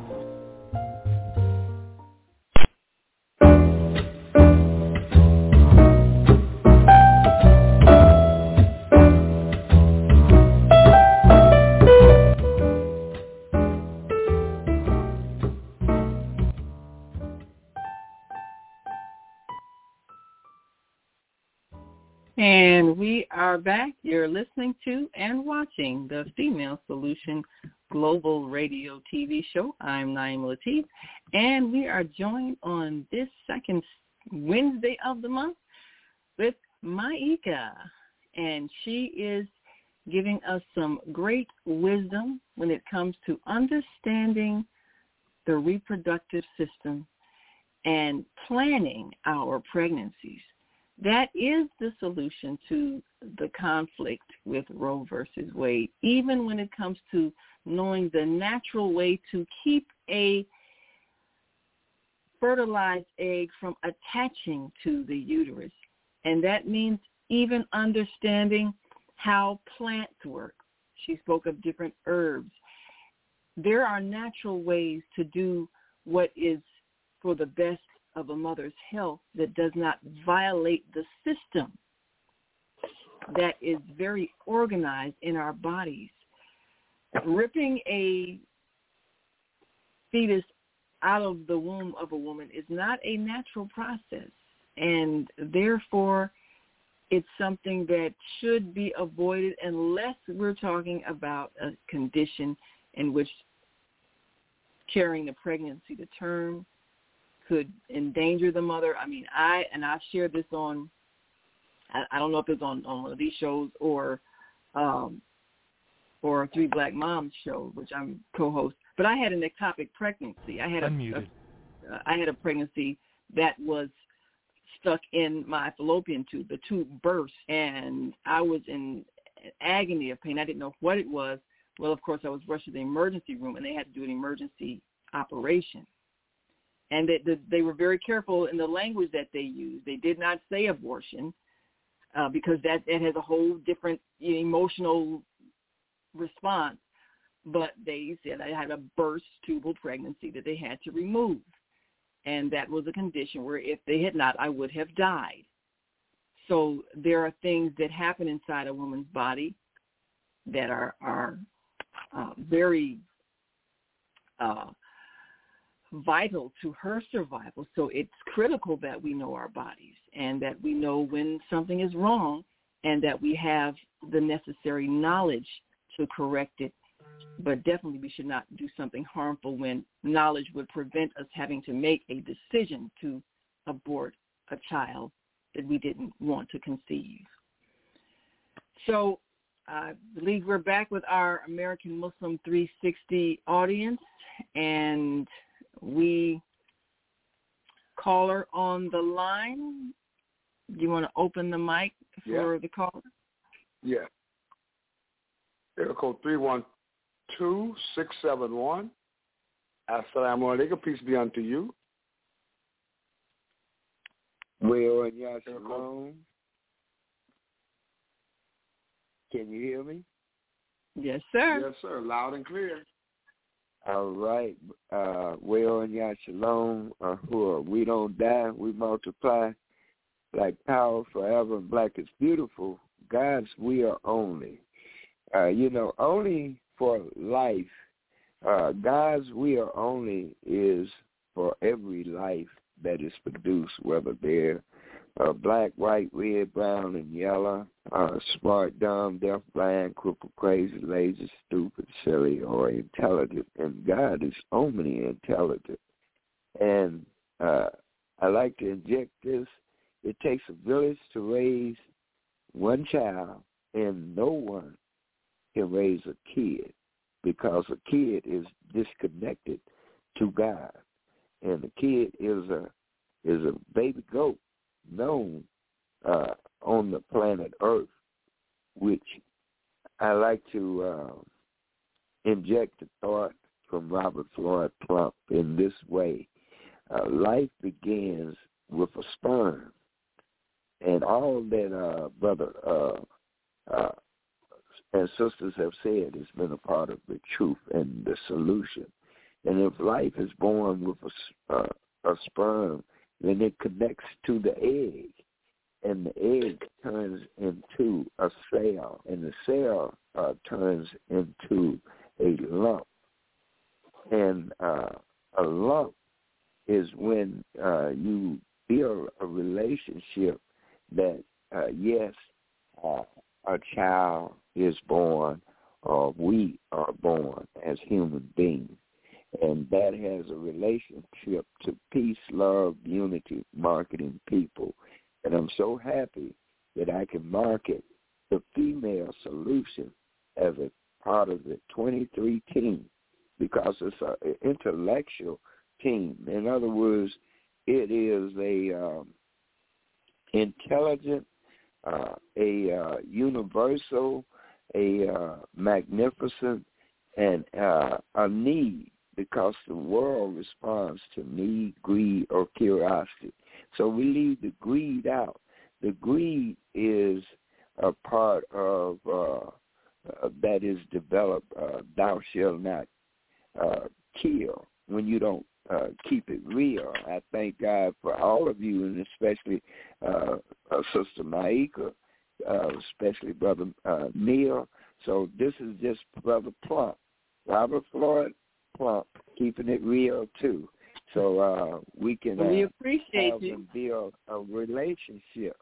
And we are back. You're listening to and watching the Female Solution Global Radio T V show. I'm Naima Latif, and we are joined on this second Wednesday of the month with Maika, and she is giving us some great wisdom when it comes to understanding the reproductive system and planning our pregnancies. That is the solution to the conflict with Roe versus Wade, even when it comes to knowing the natural way to keep a fertilized egg from attaching to the uterus. And that means even understanding how plants work. She spoke of different herbs. There are natural ways to do what is for the best of a mother's health that does not violate the system that is very organized in our bodies. Ripping a fetus out of the womb of a woman is not a natural process, and therefore it's something that should be avoided unless we're talking about a condition in which carrying the pregnancy to term could endanger the mother. I mean, I, and I've shared this on, I, I don't know if it's on, on one of these shows or um, or Three Black Moms show, which I'm co-host, but I had an ectopic pregnancy. I had a, a, uh, I had a pregnancy that was stuck in my fallopian tube. The tube burst, and I was in agony of pain. I didn't know what it was. Well, of course, I was rushed to the emergency room, and they had to do an emergency operation. And they, they, they were very careful in the language that they used. They did not say abortion uh, because that, that has a whole different emotional response. But they said I had a burst tubal pregnancy that they had to remove. And that was a condition where if they had not, I would have died. So there are things that happen inside a woman's body that are, are uh, very uh, vital to her survival. So it's critical that we know our bodies and that we know when something is wrong and that we have the necessary knowledge to correct it. But definitely we should not do something harmful when knowledge would prevent us having to make a decision to abort a child that we didn't want to conceive. So I believe we're back with our American Muslim three sixty audience, and we caller on the line. Do you want to open the mic for yeah. the caller? Yeah. Area code three one two six seven one. Assalamu alaikum. Peace be unto you. Well, and Yashalom. Can you hear me? Yes, sir. Yes, sir. Loud and clear. All right. Uh, well, and Yashalom. Uh, we don't die, we multiply. Like power forever and black is beautiful. God's will only. Uh, you know, only for life. Uh, God's will only is for every life that is produced, whether they're uh, black, white, red, brown, and yellow, uh, smart, dumb, deaf, blind, crippled, crazy, lazy, stupid, silly, or intelligent. And God is omni-intelligent. And uh, I like to inject this. It takes a village to raise one child, and no one can raise a kid because a kid is disconnected to God. And the kid is a is a baby goat known uh, on the planet Earth, which I like to uh, inject a thought from Robert Floyd Plump in this way. Uh, life begins with a sperm. And all that uh, Brother uh, uh, and sisters have said has been a part of the truth and the solution. And if life is born with a, uh, a sperm, then it connects to the egg, and the egg turns into a cell, and the cell uh, turns into a lump. And uh, a lump is when uh, you build a relationship that, uh, yes, uh, a child is born, or we are born as human beings. And that has a relationship to peace, love, unity, marketing people. And I'm so happy that I can market the female solution as a part of the twenty-three team because it's an intellectual team. In other words, it is a um, intelligent, uh, a uh, universal, a uh, magnificent, and uh, a need, because the world responds to need, greed, or curiosity. So we leave the greed out. The greed is a part of uh, uh, that is developed, uh, thou shalt not uh, kill, when you don't uh, keep it real. I thank God for all of you, and especially uh, uh, Sister Maika, uh, especially Brother uh, Neil. So this is just Brother Plump, Robert Floyd Plump, keeping it real too. so uh, we can well, we uh, appreciate have you. and build a relationship.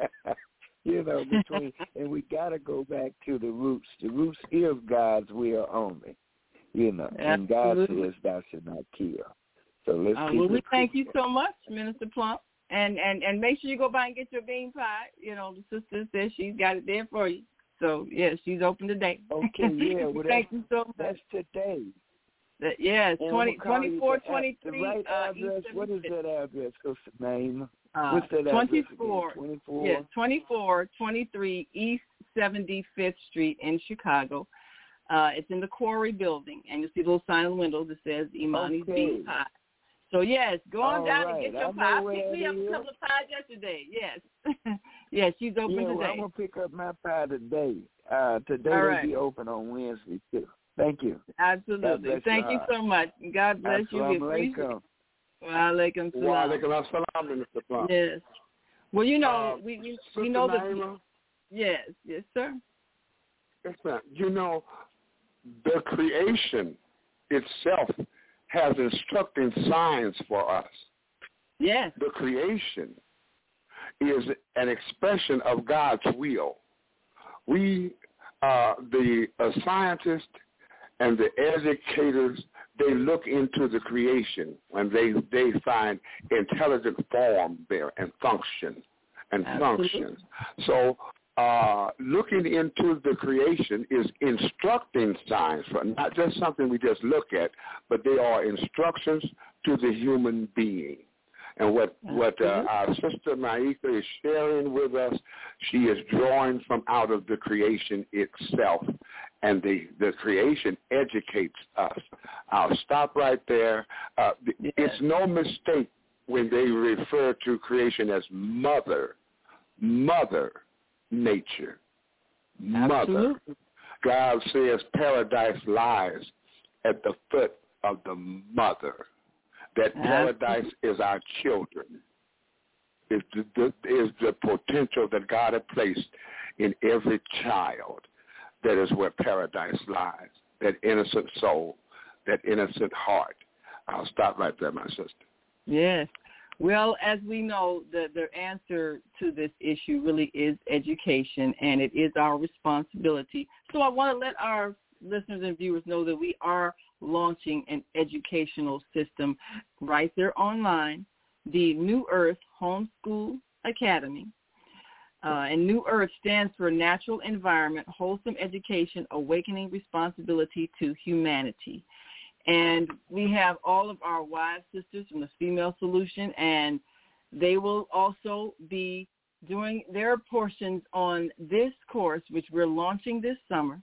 You know, between and we got to go back to the roots. The roots is God's will only. You know, Absolutely. And God says thou should not kill. So let's uh, keep well, it we thank you peaceful. so much, Minister Plump. And, and and make sure you go by and get your bean pie. You know, the sister says she's got it there for you. So, yeah, she's open today. Okay, yeah. Well, thank you so much. That's today. That, yes, And twenty, we'll call you twenty-four, the, twenty-three. The right uh, address. What is that address? What's the name? Uh, What's that twenty-four, address again? twenty-four? Yes, twenty-four twenty-three East seventy-fifth Street in Chicago. Uh, it's in the Quarry building, and you'll see a little sign on the window that says Imani's Okay. Bean Pie. So, yes, go on All down right. and get your I pie. know I picked me up where it a couple of pies yesterday. Yes. Yes, she's open yeah, today. well, I'm going to pick up my pie today. Uh, today All they'll right. be open on Wednesday, too. Thank you. Absolutely. Thank you, you so much. God bless you. We appreciate it. Wa alaikum salam. Wa alaikum assalam, Minister Plum. Yes. Well, you know, Uh, we, we, Sister we know that. Naima? Yes, yes, sir. Yes, ma'am. You know, the creation itself has instructing signs for us. Yes. The creation is an expression of God's will. We, uh, the uh, scientists and the educators, they look into the creation and they they find intelligent form there and function and Absolutely. functions. So uh, looking into the creation is instructing signs, for not just something we just look at, but they are instructions to the human being. And what, what uh, our sister Maika is sharing with us, she is drawing from out of the creation itself. And the, the creation educates us. I'll stop right there. Uh, yes. It's no mistake when they refer to creation as mother, mother nature, mother. Absolutely. God says paradise lies at the foot of the mother. That paradise is our children. Is the, is the potential that God has placed in every child. That is where paradise lies. That innocent soul, that innocent heart. I'll stop right there, my sister. Yes. Well, as we know, the, the answer to this issue really is education, and it is our responsibility. So I want to let our listeners and viewers know that we are launching an educational system right there online, the New Earth Homeschool Academy. Uh, and New Earth stands for Natural Environment, Wholesome Education, Awakening Responsibility to Humanity. And we have all of our wives, sisters from the Female Solution, and they will also be doing their portions on this course, which we're launching this summer,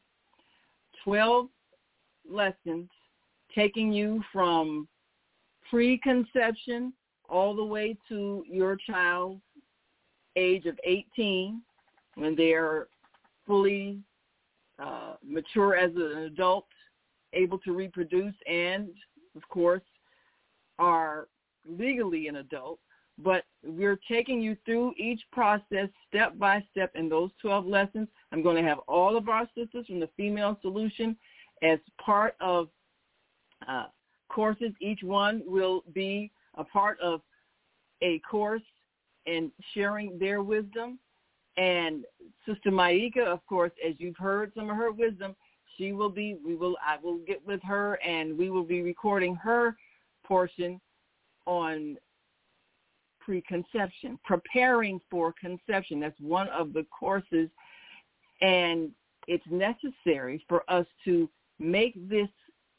twelve lessons taking you from preconception all the way to your child's age of eighteen, when they are fully uh, mature as an adult, able to reproduce, and, of course, are legally an adult. But we're taking you through each process step by step in those twelve lessons. I'm going to have all of our sisters from the Female Solution as part of uh, courses. Each one will be a part of a course and sharing their wisdom. And Sister Maika, of course, as you've heard some of her wisdom, she will be, we will, I will get with her and we will be recording her portion on preconception, preparing for conception. That's one of the courses, and it's necessary for us to make this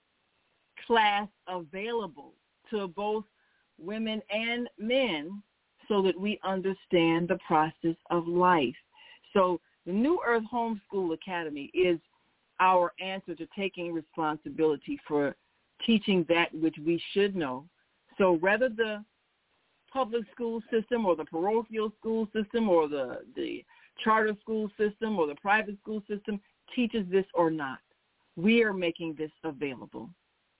class available to both women and men so that we understand the process of life. So the New Earth Homeschool Academy is our answer to taking responsibility for teaching that which we should know. So whether the public school system or the parochial school system or the, the charter school system or the private school system teaches this or not, we are making this available.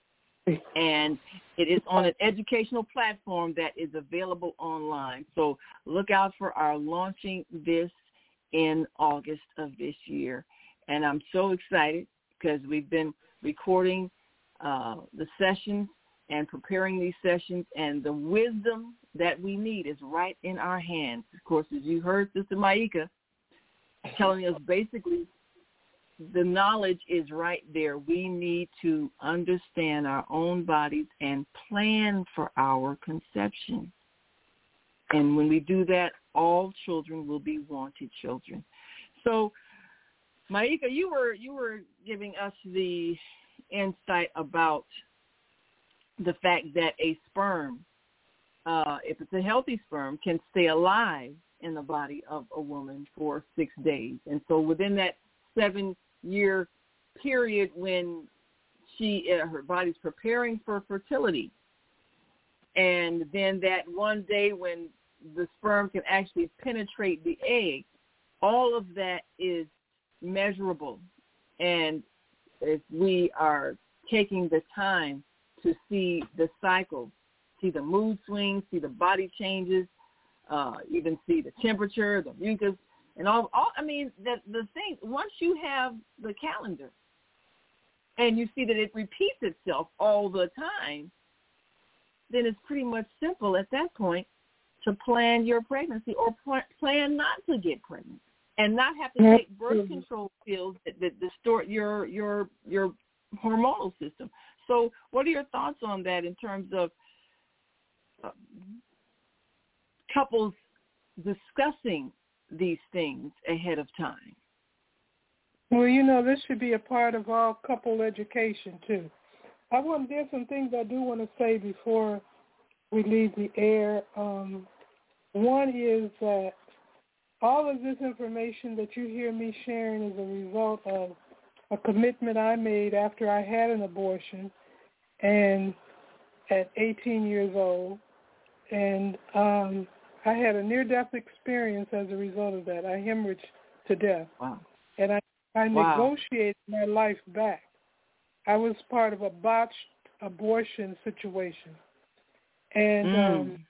And it is on an educational platform that is available online. So look out for our launching this in August of this year. And I'm so excited because we've been recording uh, the sessions and preparing these sessions, and the wisdom that we need is right in our hands. Of course, as you heard Sister Maika telling us, basically the knowledge is right there. We need to understand our own bodies and plan for our conception. And when we do that, all children will be wanted children. So, Maika, you were you were giving us the insight about the fact that a sperm, uh, if it's a healthy sperm, can stay alive in the body of a woman for six days. And so within that seven-year period when she uh, her body's preparing for fertility, and then that one day when the sperm can actually penetrate the egg, all of that is measurable. And if we are taking the time to see the cycle, see the mood swings, see the body changes, uh, even see the temperature, the mucus, and all, all I mean, the, the thing, once you have the calendar and you see that it repeats itself all the time, then it's pretty much simple at that point to plan your pregnancy or pl- plan not to get pregnant and not have to take birth control pills that, that distort your, your, your hormonal system. So what are your thoughts on that in terms of uh, couples discussing these things ahead of time? Well, you know, this should be a part of all couple education, too. I want, there's some things I do want to say before we leave the air. Um, one is that all of this information that you hear me sharing is a result of a commitment I made after I had an abortion and at eighteen years old. And um, I had a near-death experience as a result of that. I hemorrhaged to death. Wow. And I, I wow. negotiated my life back. I was part of a botched abortion situation. And mm. um,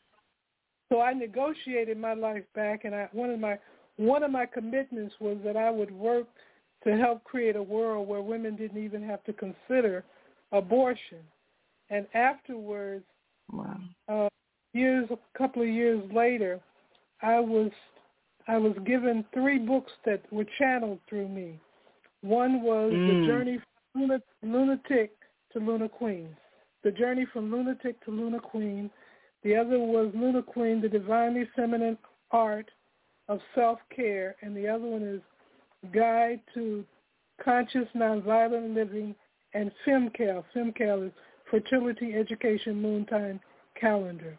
so I negotiated my life back, and I, one of my one of my commitments was that I would work to help create a world where women didn't even have to consider abortion. And afterwards, wow. uh, years, a couple of years later, I was I was given three books that were channeled through me. One was mm. The Journey from Lunatic to Luna Queen. The Journey from Lunatic to Luna Queen. The other was Luna Queen, The Divinely Feminine Art of Self-Care. And the other one is Guide to Conscious Nonviolent Living, and FemCal. FemCal is Fertility Education Moontime Calendar.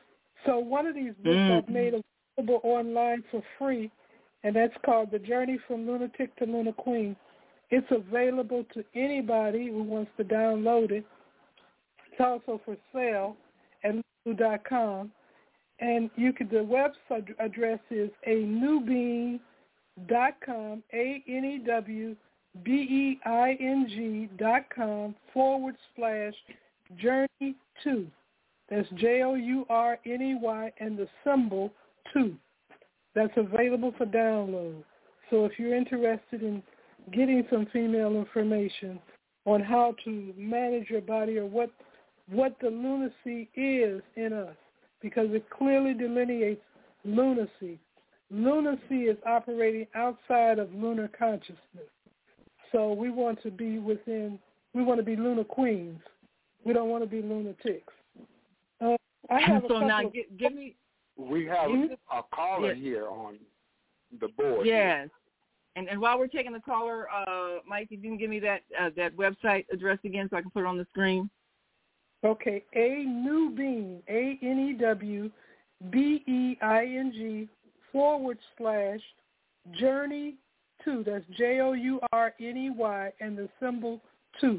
So one of these books mm. I've made available online for free, and that's called The Journey from Lunatic to Luna Queen. It's available to anybody who wants to download it. It's also for sale at lulu dot com. And you could, the website address is a new being dot com, A N E W B E I N G dot com forward slash journey two. That's J O U R N E Y and the symbol two. That's available for download. So if you're interested in getting some female information on how to manage your body or what what the lunacy is in us, because it clearly delineates lunacy. Lunacy is operating outside of lunar consciousness. So we want to be within, we want to be Luna Queens. We don't want to be lunatics. Uh, I have a so couple now, of, give, give me. We have give me, a caller yes. here on the board. Yes. And and while we're taking the caller, uh, Mike, if you can give me that uh, that website address again so I can put it on the screen. Okay, A New Being, A N E W B E I N G forward slash journey two. That's J O U R N E Y and the symbol two.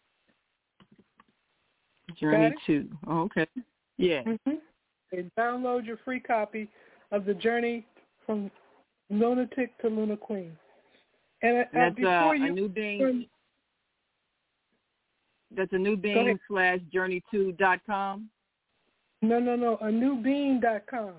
Journey two. Oh, okay. Yeah. Mm-hmm. Okay, download your free copy of The Journey from Lunatic to Luna Queen. And uh, that's before uh, you, a new being. That's a new being slash journey two dot com. No, no, no. A new being dot com.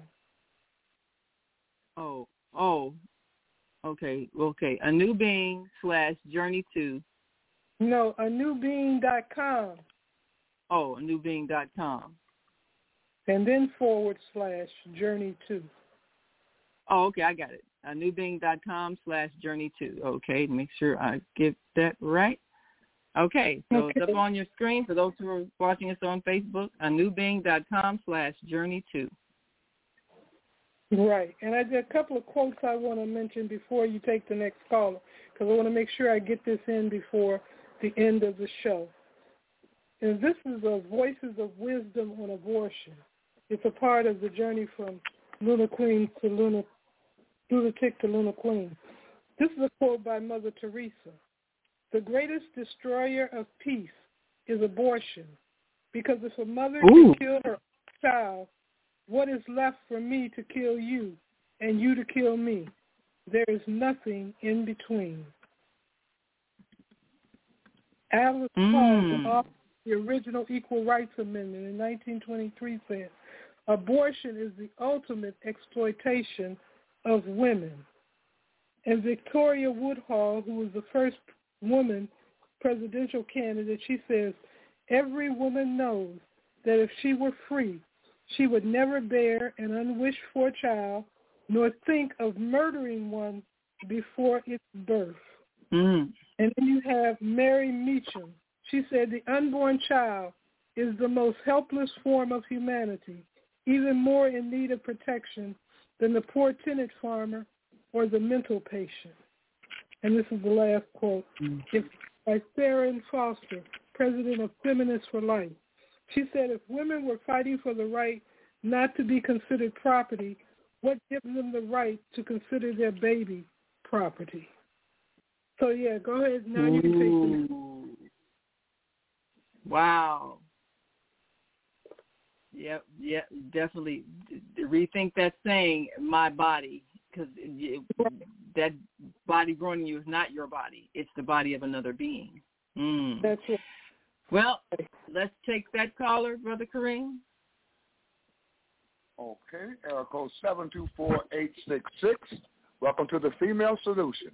Oh, oh. Okay, okay. A new being slash journey two. No, a new being dot com. Oh, a new being dot com. And then forward slash journey two. Oh, okay, I got it. a new being dot com slash journey two. Okay, make sure I get that right. Okay, so okay. It's up on your screen for those who are watching us on Facebook, a new being dot com slash journey two. Right, and I did a couple of quotes I want to mention before you take the next caller, because I want to make sure I get this in before the end of the show. And this is a Voices of Wisdom on Abortion. It's a part of the journey from Luna Queen to Luna, Lunatic to Luna Queen. This is a quote by Mother Teresa. The greatest destroyer of peace is abortion, because if a mother Ooh. can kill her child, what is left for me to kill you and you to kill me? There is nothing in between. Alice Mm. Paul, the author of the original Equal Rights Amendment in nineteen twenty-three, said, abortion is the ultimate exploitation of women. And Victoria Woodhull, who was the first woman presidential candidate, she says, every woman knows that if she were free, she would never bear an unwished-for child, nor think of murdering one before its birth. Mm. And then you have Mary Meacham. She said the unborn child is the most helpless form of humanity, even more in need of protection than the poor tenant farmer or the mental patient. And this is the last quote. Mm. It's by Sarah Foster, president of Feminists for Life. She said, if women were fighting for the right not to be considered property, what gives them the right to consider their baby property? So, yeah, go ahead. Now you can take the... Wow. Yep, yeah, definitely rethink that saying, my body, because that body growing in you is not your body. It's the body of another being. Mm. That's it. Well, let's take that caller, Brother Kareem. Okay, area code seven two four eight six six. Welcome to the Female Solution.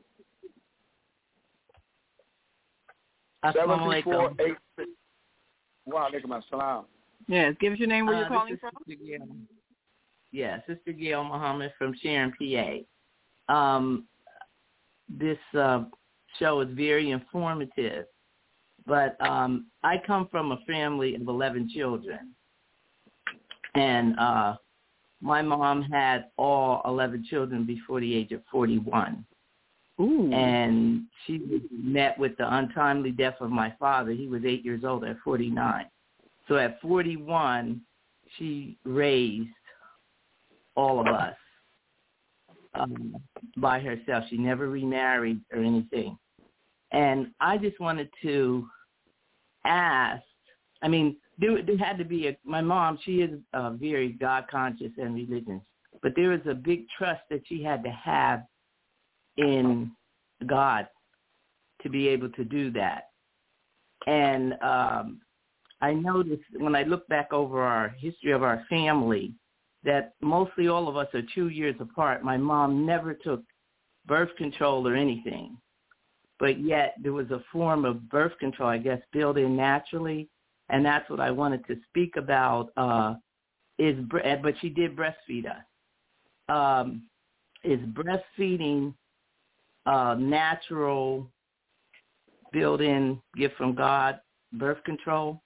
seven two four eight six. Wa alaikum assalam. Yes, give us your name, where uh, you're calling from. Sister Gail. Yeah, Sister Gail Muhammad from Sharon, P A. Um, this uh, show is very informative. But um, I come from a family of eleven children, and uh, my mom had all eleven children before the age of forty-one. Ooh. And she met with the untimely death of my father. He was eight years old at forty-nine. So at forty-one, she raised all of us um, by herself. She never remarried or anything. And I just wanted to ask, I mean, there, there had to be a, my mom, she is uh, very God-conscious and religious, but there was a big trust that she had to have in God to be able to do that. And um, I noticed when I look back over our history of our family that mostly all of us are two years apart. My mom never took birth control or anything. But yet there was a form of birth control, I guess, built in naturally, and that's what I wanted to speak about. Uh, is but she did breastfeed us. Um, is breastfeeding uh, natural, built-in gift from God, birth control?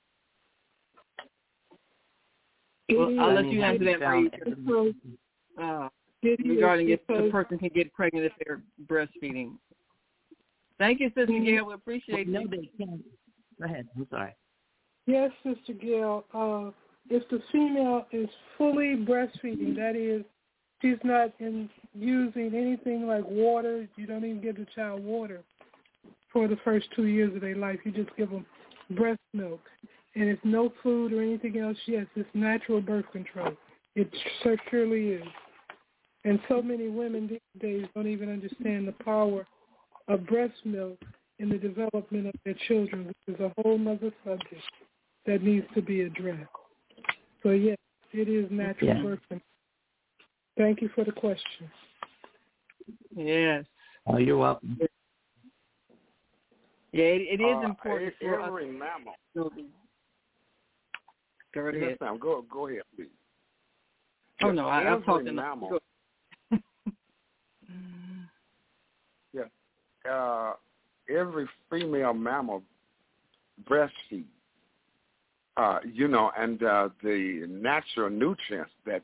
Well, I'll let you answer that, Marie, uh, regarding if the person can get pregnant if they're breastfeeding. Thank you, Sister Gail. We appreciate well, you. No, they can't. Go ahead. I'm sorry. Yes, Sister Gail. Uh, if the female is fully breastfeeding, that is, she's not in using anything like water. You don't even give the child water for the first two years of their life. You just give them breast milk. And it's no food or anything else. Yes, it's natural birth control. It surely is. And so many women these days don't even understand the power of breast milk in the development of their children, which is a whole other subject that needs to be addressed. So, yes, it is natural yeah. birth control. Thank you for the question. Yes. Oh, you're welcome. Yeah, it, it is uh, important for every us. mammal. Children. Go ahead. Yes, ma'am. Go, go ahead, please. Oh, yes, no, I, I'm talking mammal, yeah, uh, every female mammal breastfeeds, uh, you know, and uh, the natural nutrients that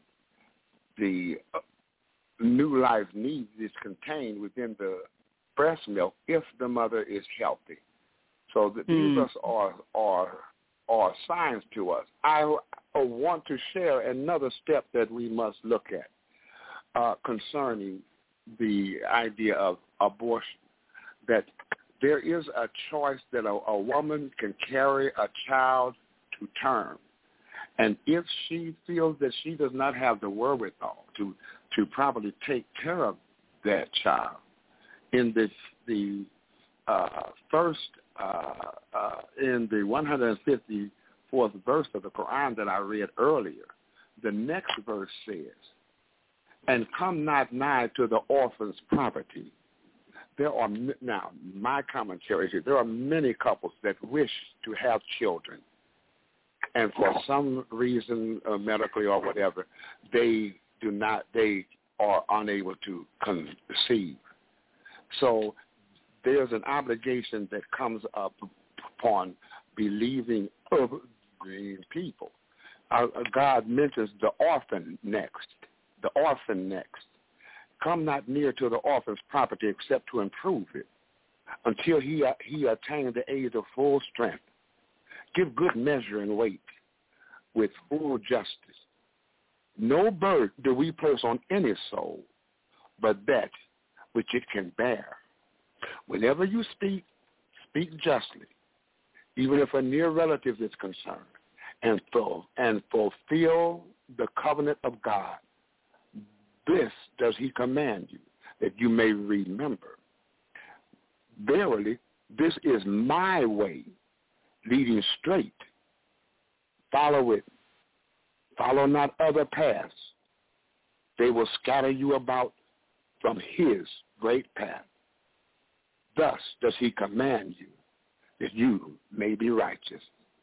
the uh, new life needs is contained within the breast milk if the mother is healthy. So that mm. these are, are are signs to us. I, I want to share another step that we must look at uh, concerning the idea of abortion, that there is a choice that a, a woman can carry a child to term. And if she feels that she does not have the wherewithal to, to properly take care of that child, in the, the uh, first, uh, uh, in the one hundred fifty-fourth verse of the Quran that I read earlier, the next verse says, and come not nigh to the orphan's property. There are, now, my commentary is there are many couples that wish to have children, and for some reason, uh, medically or whatever, they do not, they are unable to conceive. So there's an obligation that comes up upon believing people. Uh, God mentions the orphan next, the orphan next. Come not near to the orphan's property except to improve it until he uh, he attain the age of full strength. Give good measure and weight with full justice. No burden do we place on any soul but that which it can bear. Whenever you speak, speak justly, even if a near relative is concerned, and, full, and fulfill the covenant of God. This does he command you, that you may remember. Verily, this is my way, leading straight. Follow it. Follow not other paths. They will scatter you about from his great path. Thus does he command you, that you may be righteous.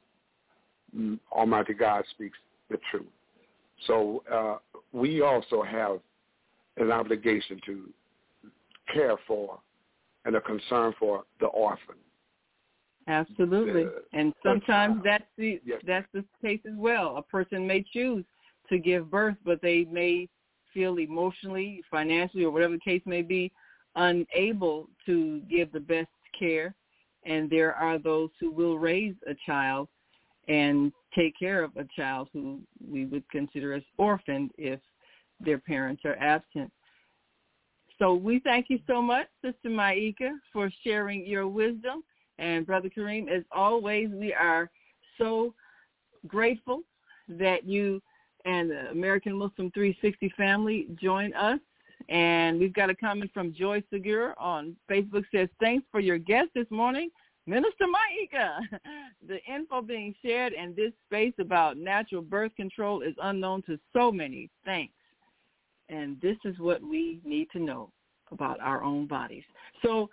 Almighty God speaks the truth. So uh, we also have an obligation to care for and a concern for the orphan. Absolutely. The, and sometimes that's the yes. that's the case as well. A person may choose to give birth, but they may feel emotionally, financially, or whatever the case may be, unable to give the best care. And there are those who will raise a child and take care of a child who we would consider as orphaned if their parents are absent. So we thank you so much, Sister Maika, for sharing your wisdom. And Brother Kareem, as always, we are so grateful that you and the American Muslim three sixty family join us. And we've got a comment from Joy Segura on Facebook, says, thanks for your guest this morning, Minister Maika. The info being shared in this space about natural birth control is unknown to so many. Thanks. And this is what we need to know about our own bodies. So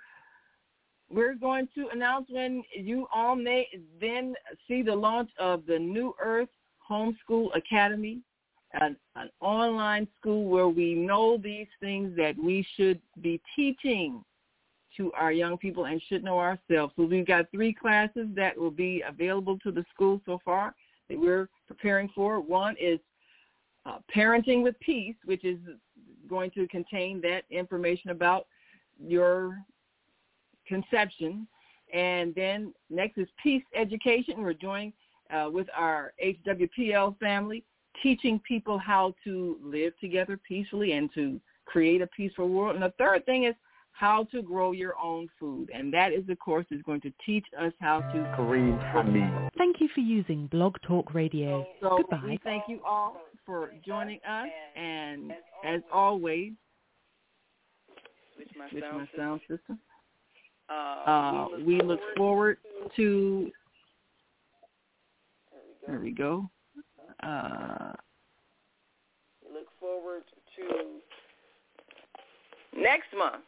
we're going to announce when you all may then see the launch of the New Earth Homeschool Academy, an, an online school where we know these things that we should be teaching to our young people and should know ourselves. So we've got three classes that will be available to the school so far that we're preparing for. One is uh, Parenting with Peace, which is going to contain that information about your conception. And then next is Peace Education. We're doing uh, with our H W P L family, teaching people how to live together peacefully and to create a peaceful world. And the third thing is how to grow your own food. And that is the course is going to teach us how to Kareem Hamid. Thank you for using Blog Talk Radio. So Goodbye. We thank you all for joining us. And as always, with my with sound my sound system, Uh, uh, we look forward to, there we go. Uh, we look forward to next month,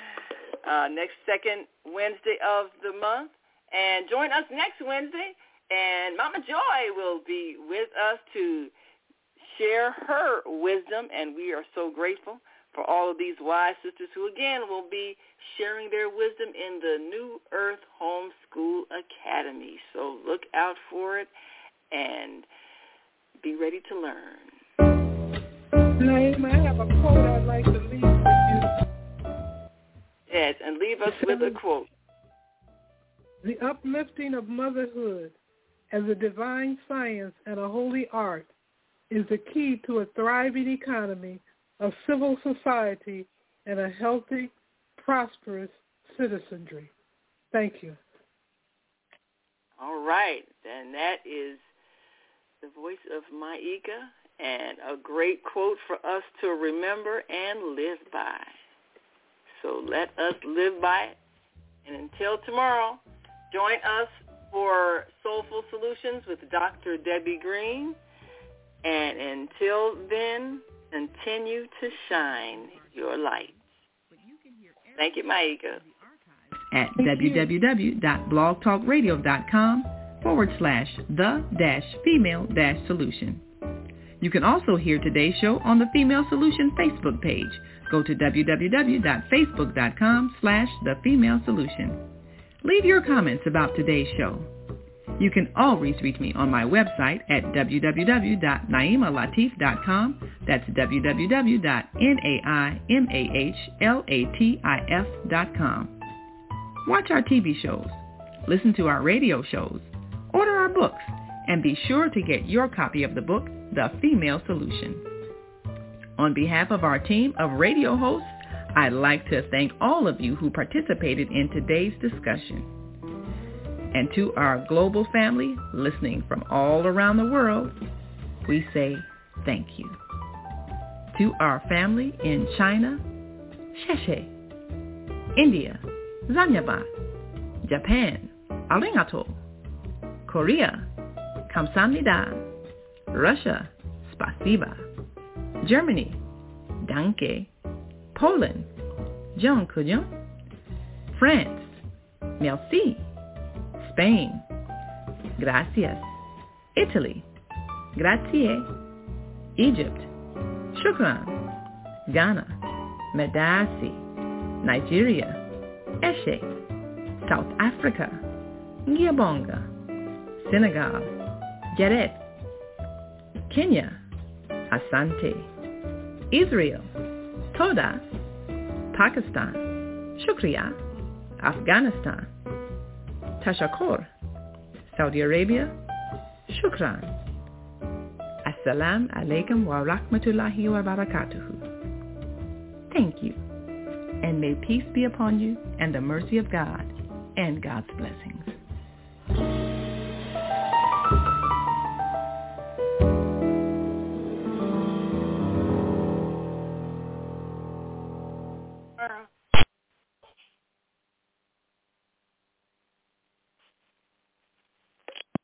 uh, next second Wednesday of the month. And join us next Wednesday And Mama Joy will be with us to share her wisdom, and we are so grateful for all of these wise sisters who, again, will be sharing their wisdom in the New Earth Homeschool Academy. So look out for it and be ready to learn. Naeem, I have a quote I'd like to leave with you. Yes, and leave us with a quote. The uplifting of motherhood as a divine science and a holy art is the key to a thriving economy, a civil society, and a healthy, prosperous citizenry. Thank you. All right, and that is the voice of Maika, and a great quote for us to remember and live by. So let us live by it. And until tomorrow, join us for Soulful Solutions with Doctor Debbie Green. And until then, continue to shine your light. Thank you, Maika. At www.blogtalkradio.com forward slash the dash female dash solution. You can also hear today's show on the Female Solution Facebook page. Go to www.facebook.com slash the female solution. Leave your comments about today's show. You can always reach me on my website at w w w dot naima latif dot com. That's w w w dot naima latif dot com. Watch our T V shows, listen to our radio shows, order our books, and be sure to get your copy of the book, The Female Solution. On behalf of our team of radio hosts, I'd like to thank all of you who participated in today's discussion. And to our global family listening from all around the world, we say thank you. To our family in China, Sheshe, India, Zanyaba, Japan, Arigato, Korea, Kamsahamnida, Russia, Spasiba, Germany, Danke, Poland, Dziękuję, France, Merci, Spain, Gracias, Italy, Grazie, Egypt, Shukran, Ghana, Medasi, Nigeria, Eshe, South Africa, Ngiyabonga, Senegal, Geret, Kenya, Asante, Israel, Toda, Pakistan, Shukriya, Afghanistan, Tashakkur, Saudi Arabia, Shukran. Assalamu alaikum wa rahmatullahi wa barakatuhu. Thank you, and may peace be upon you and the mercy of God and God's blessings.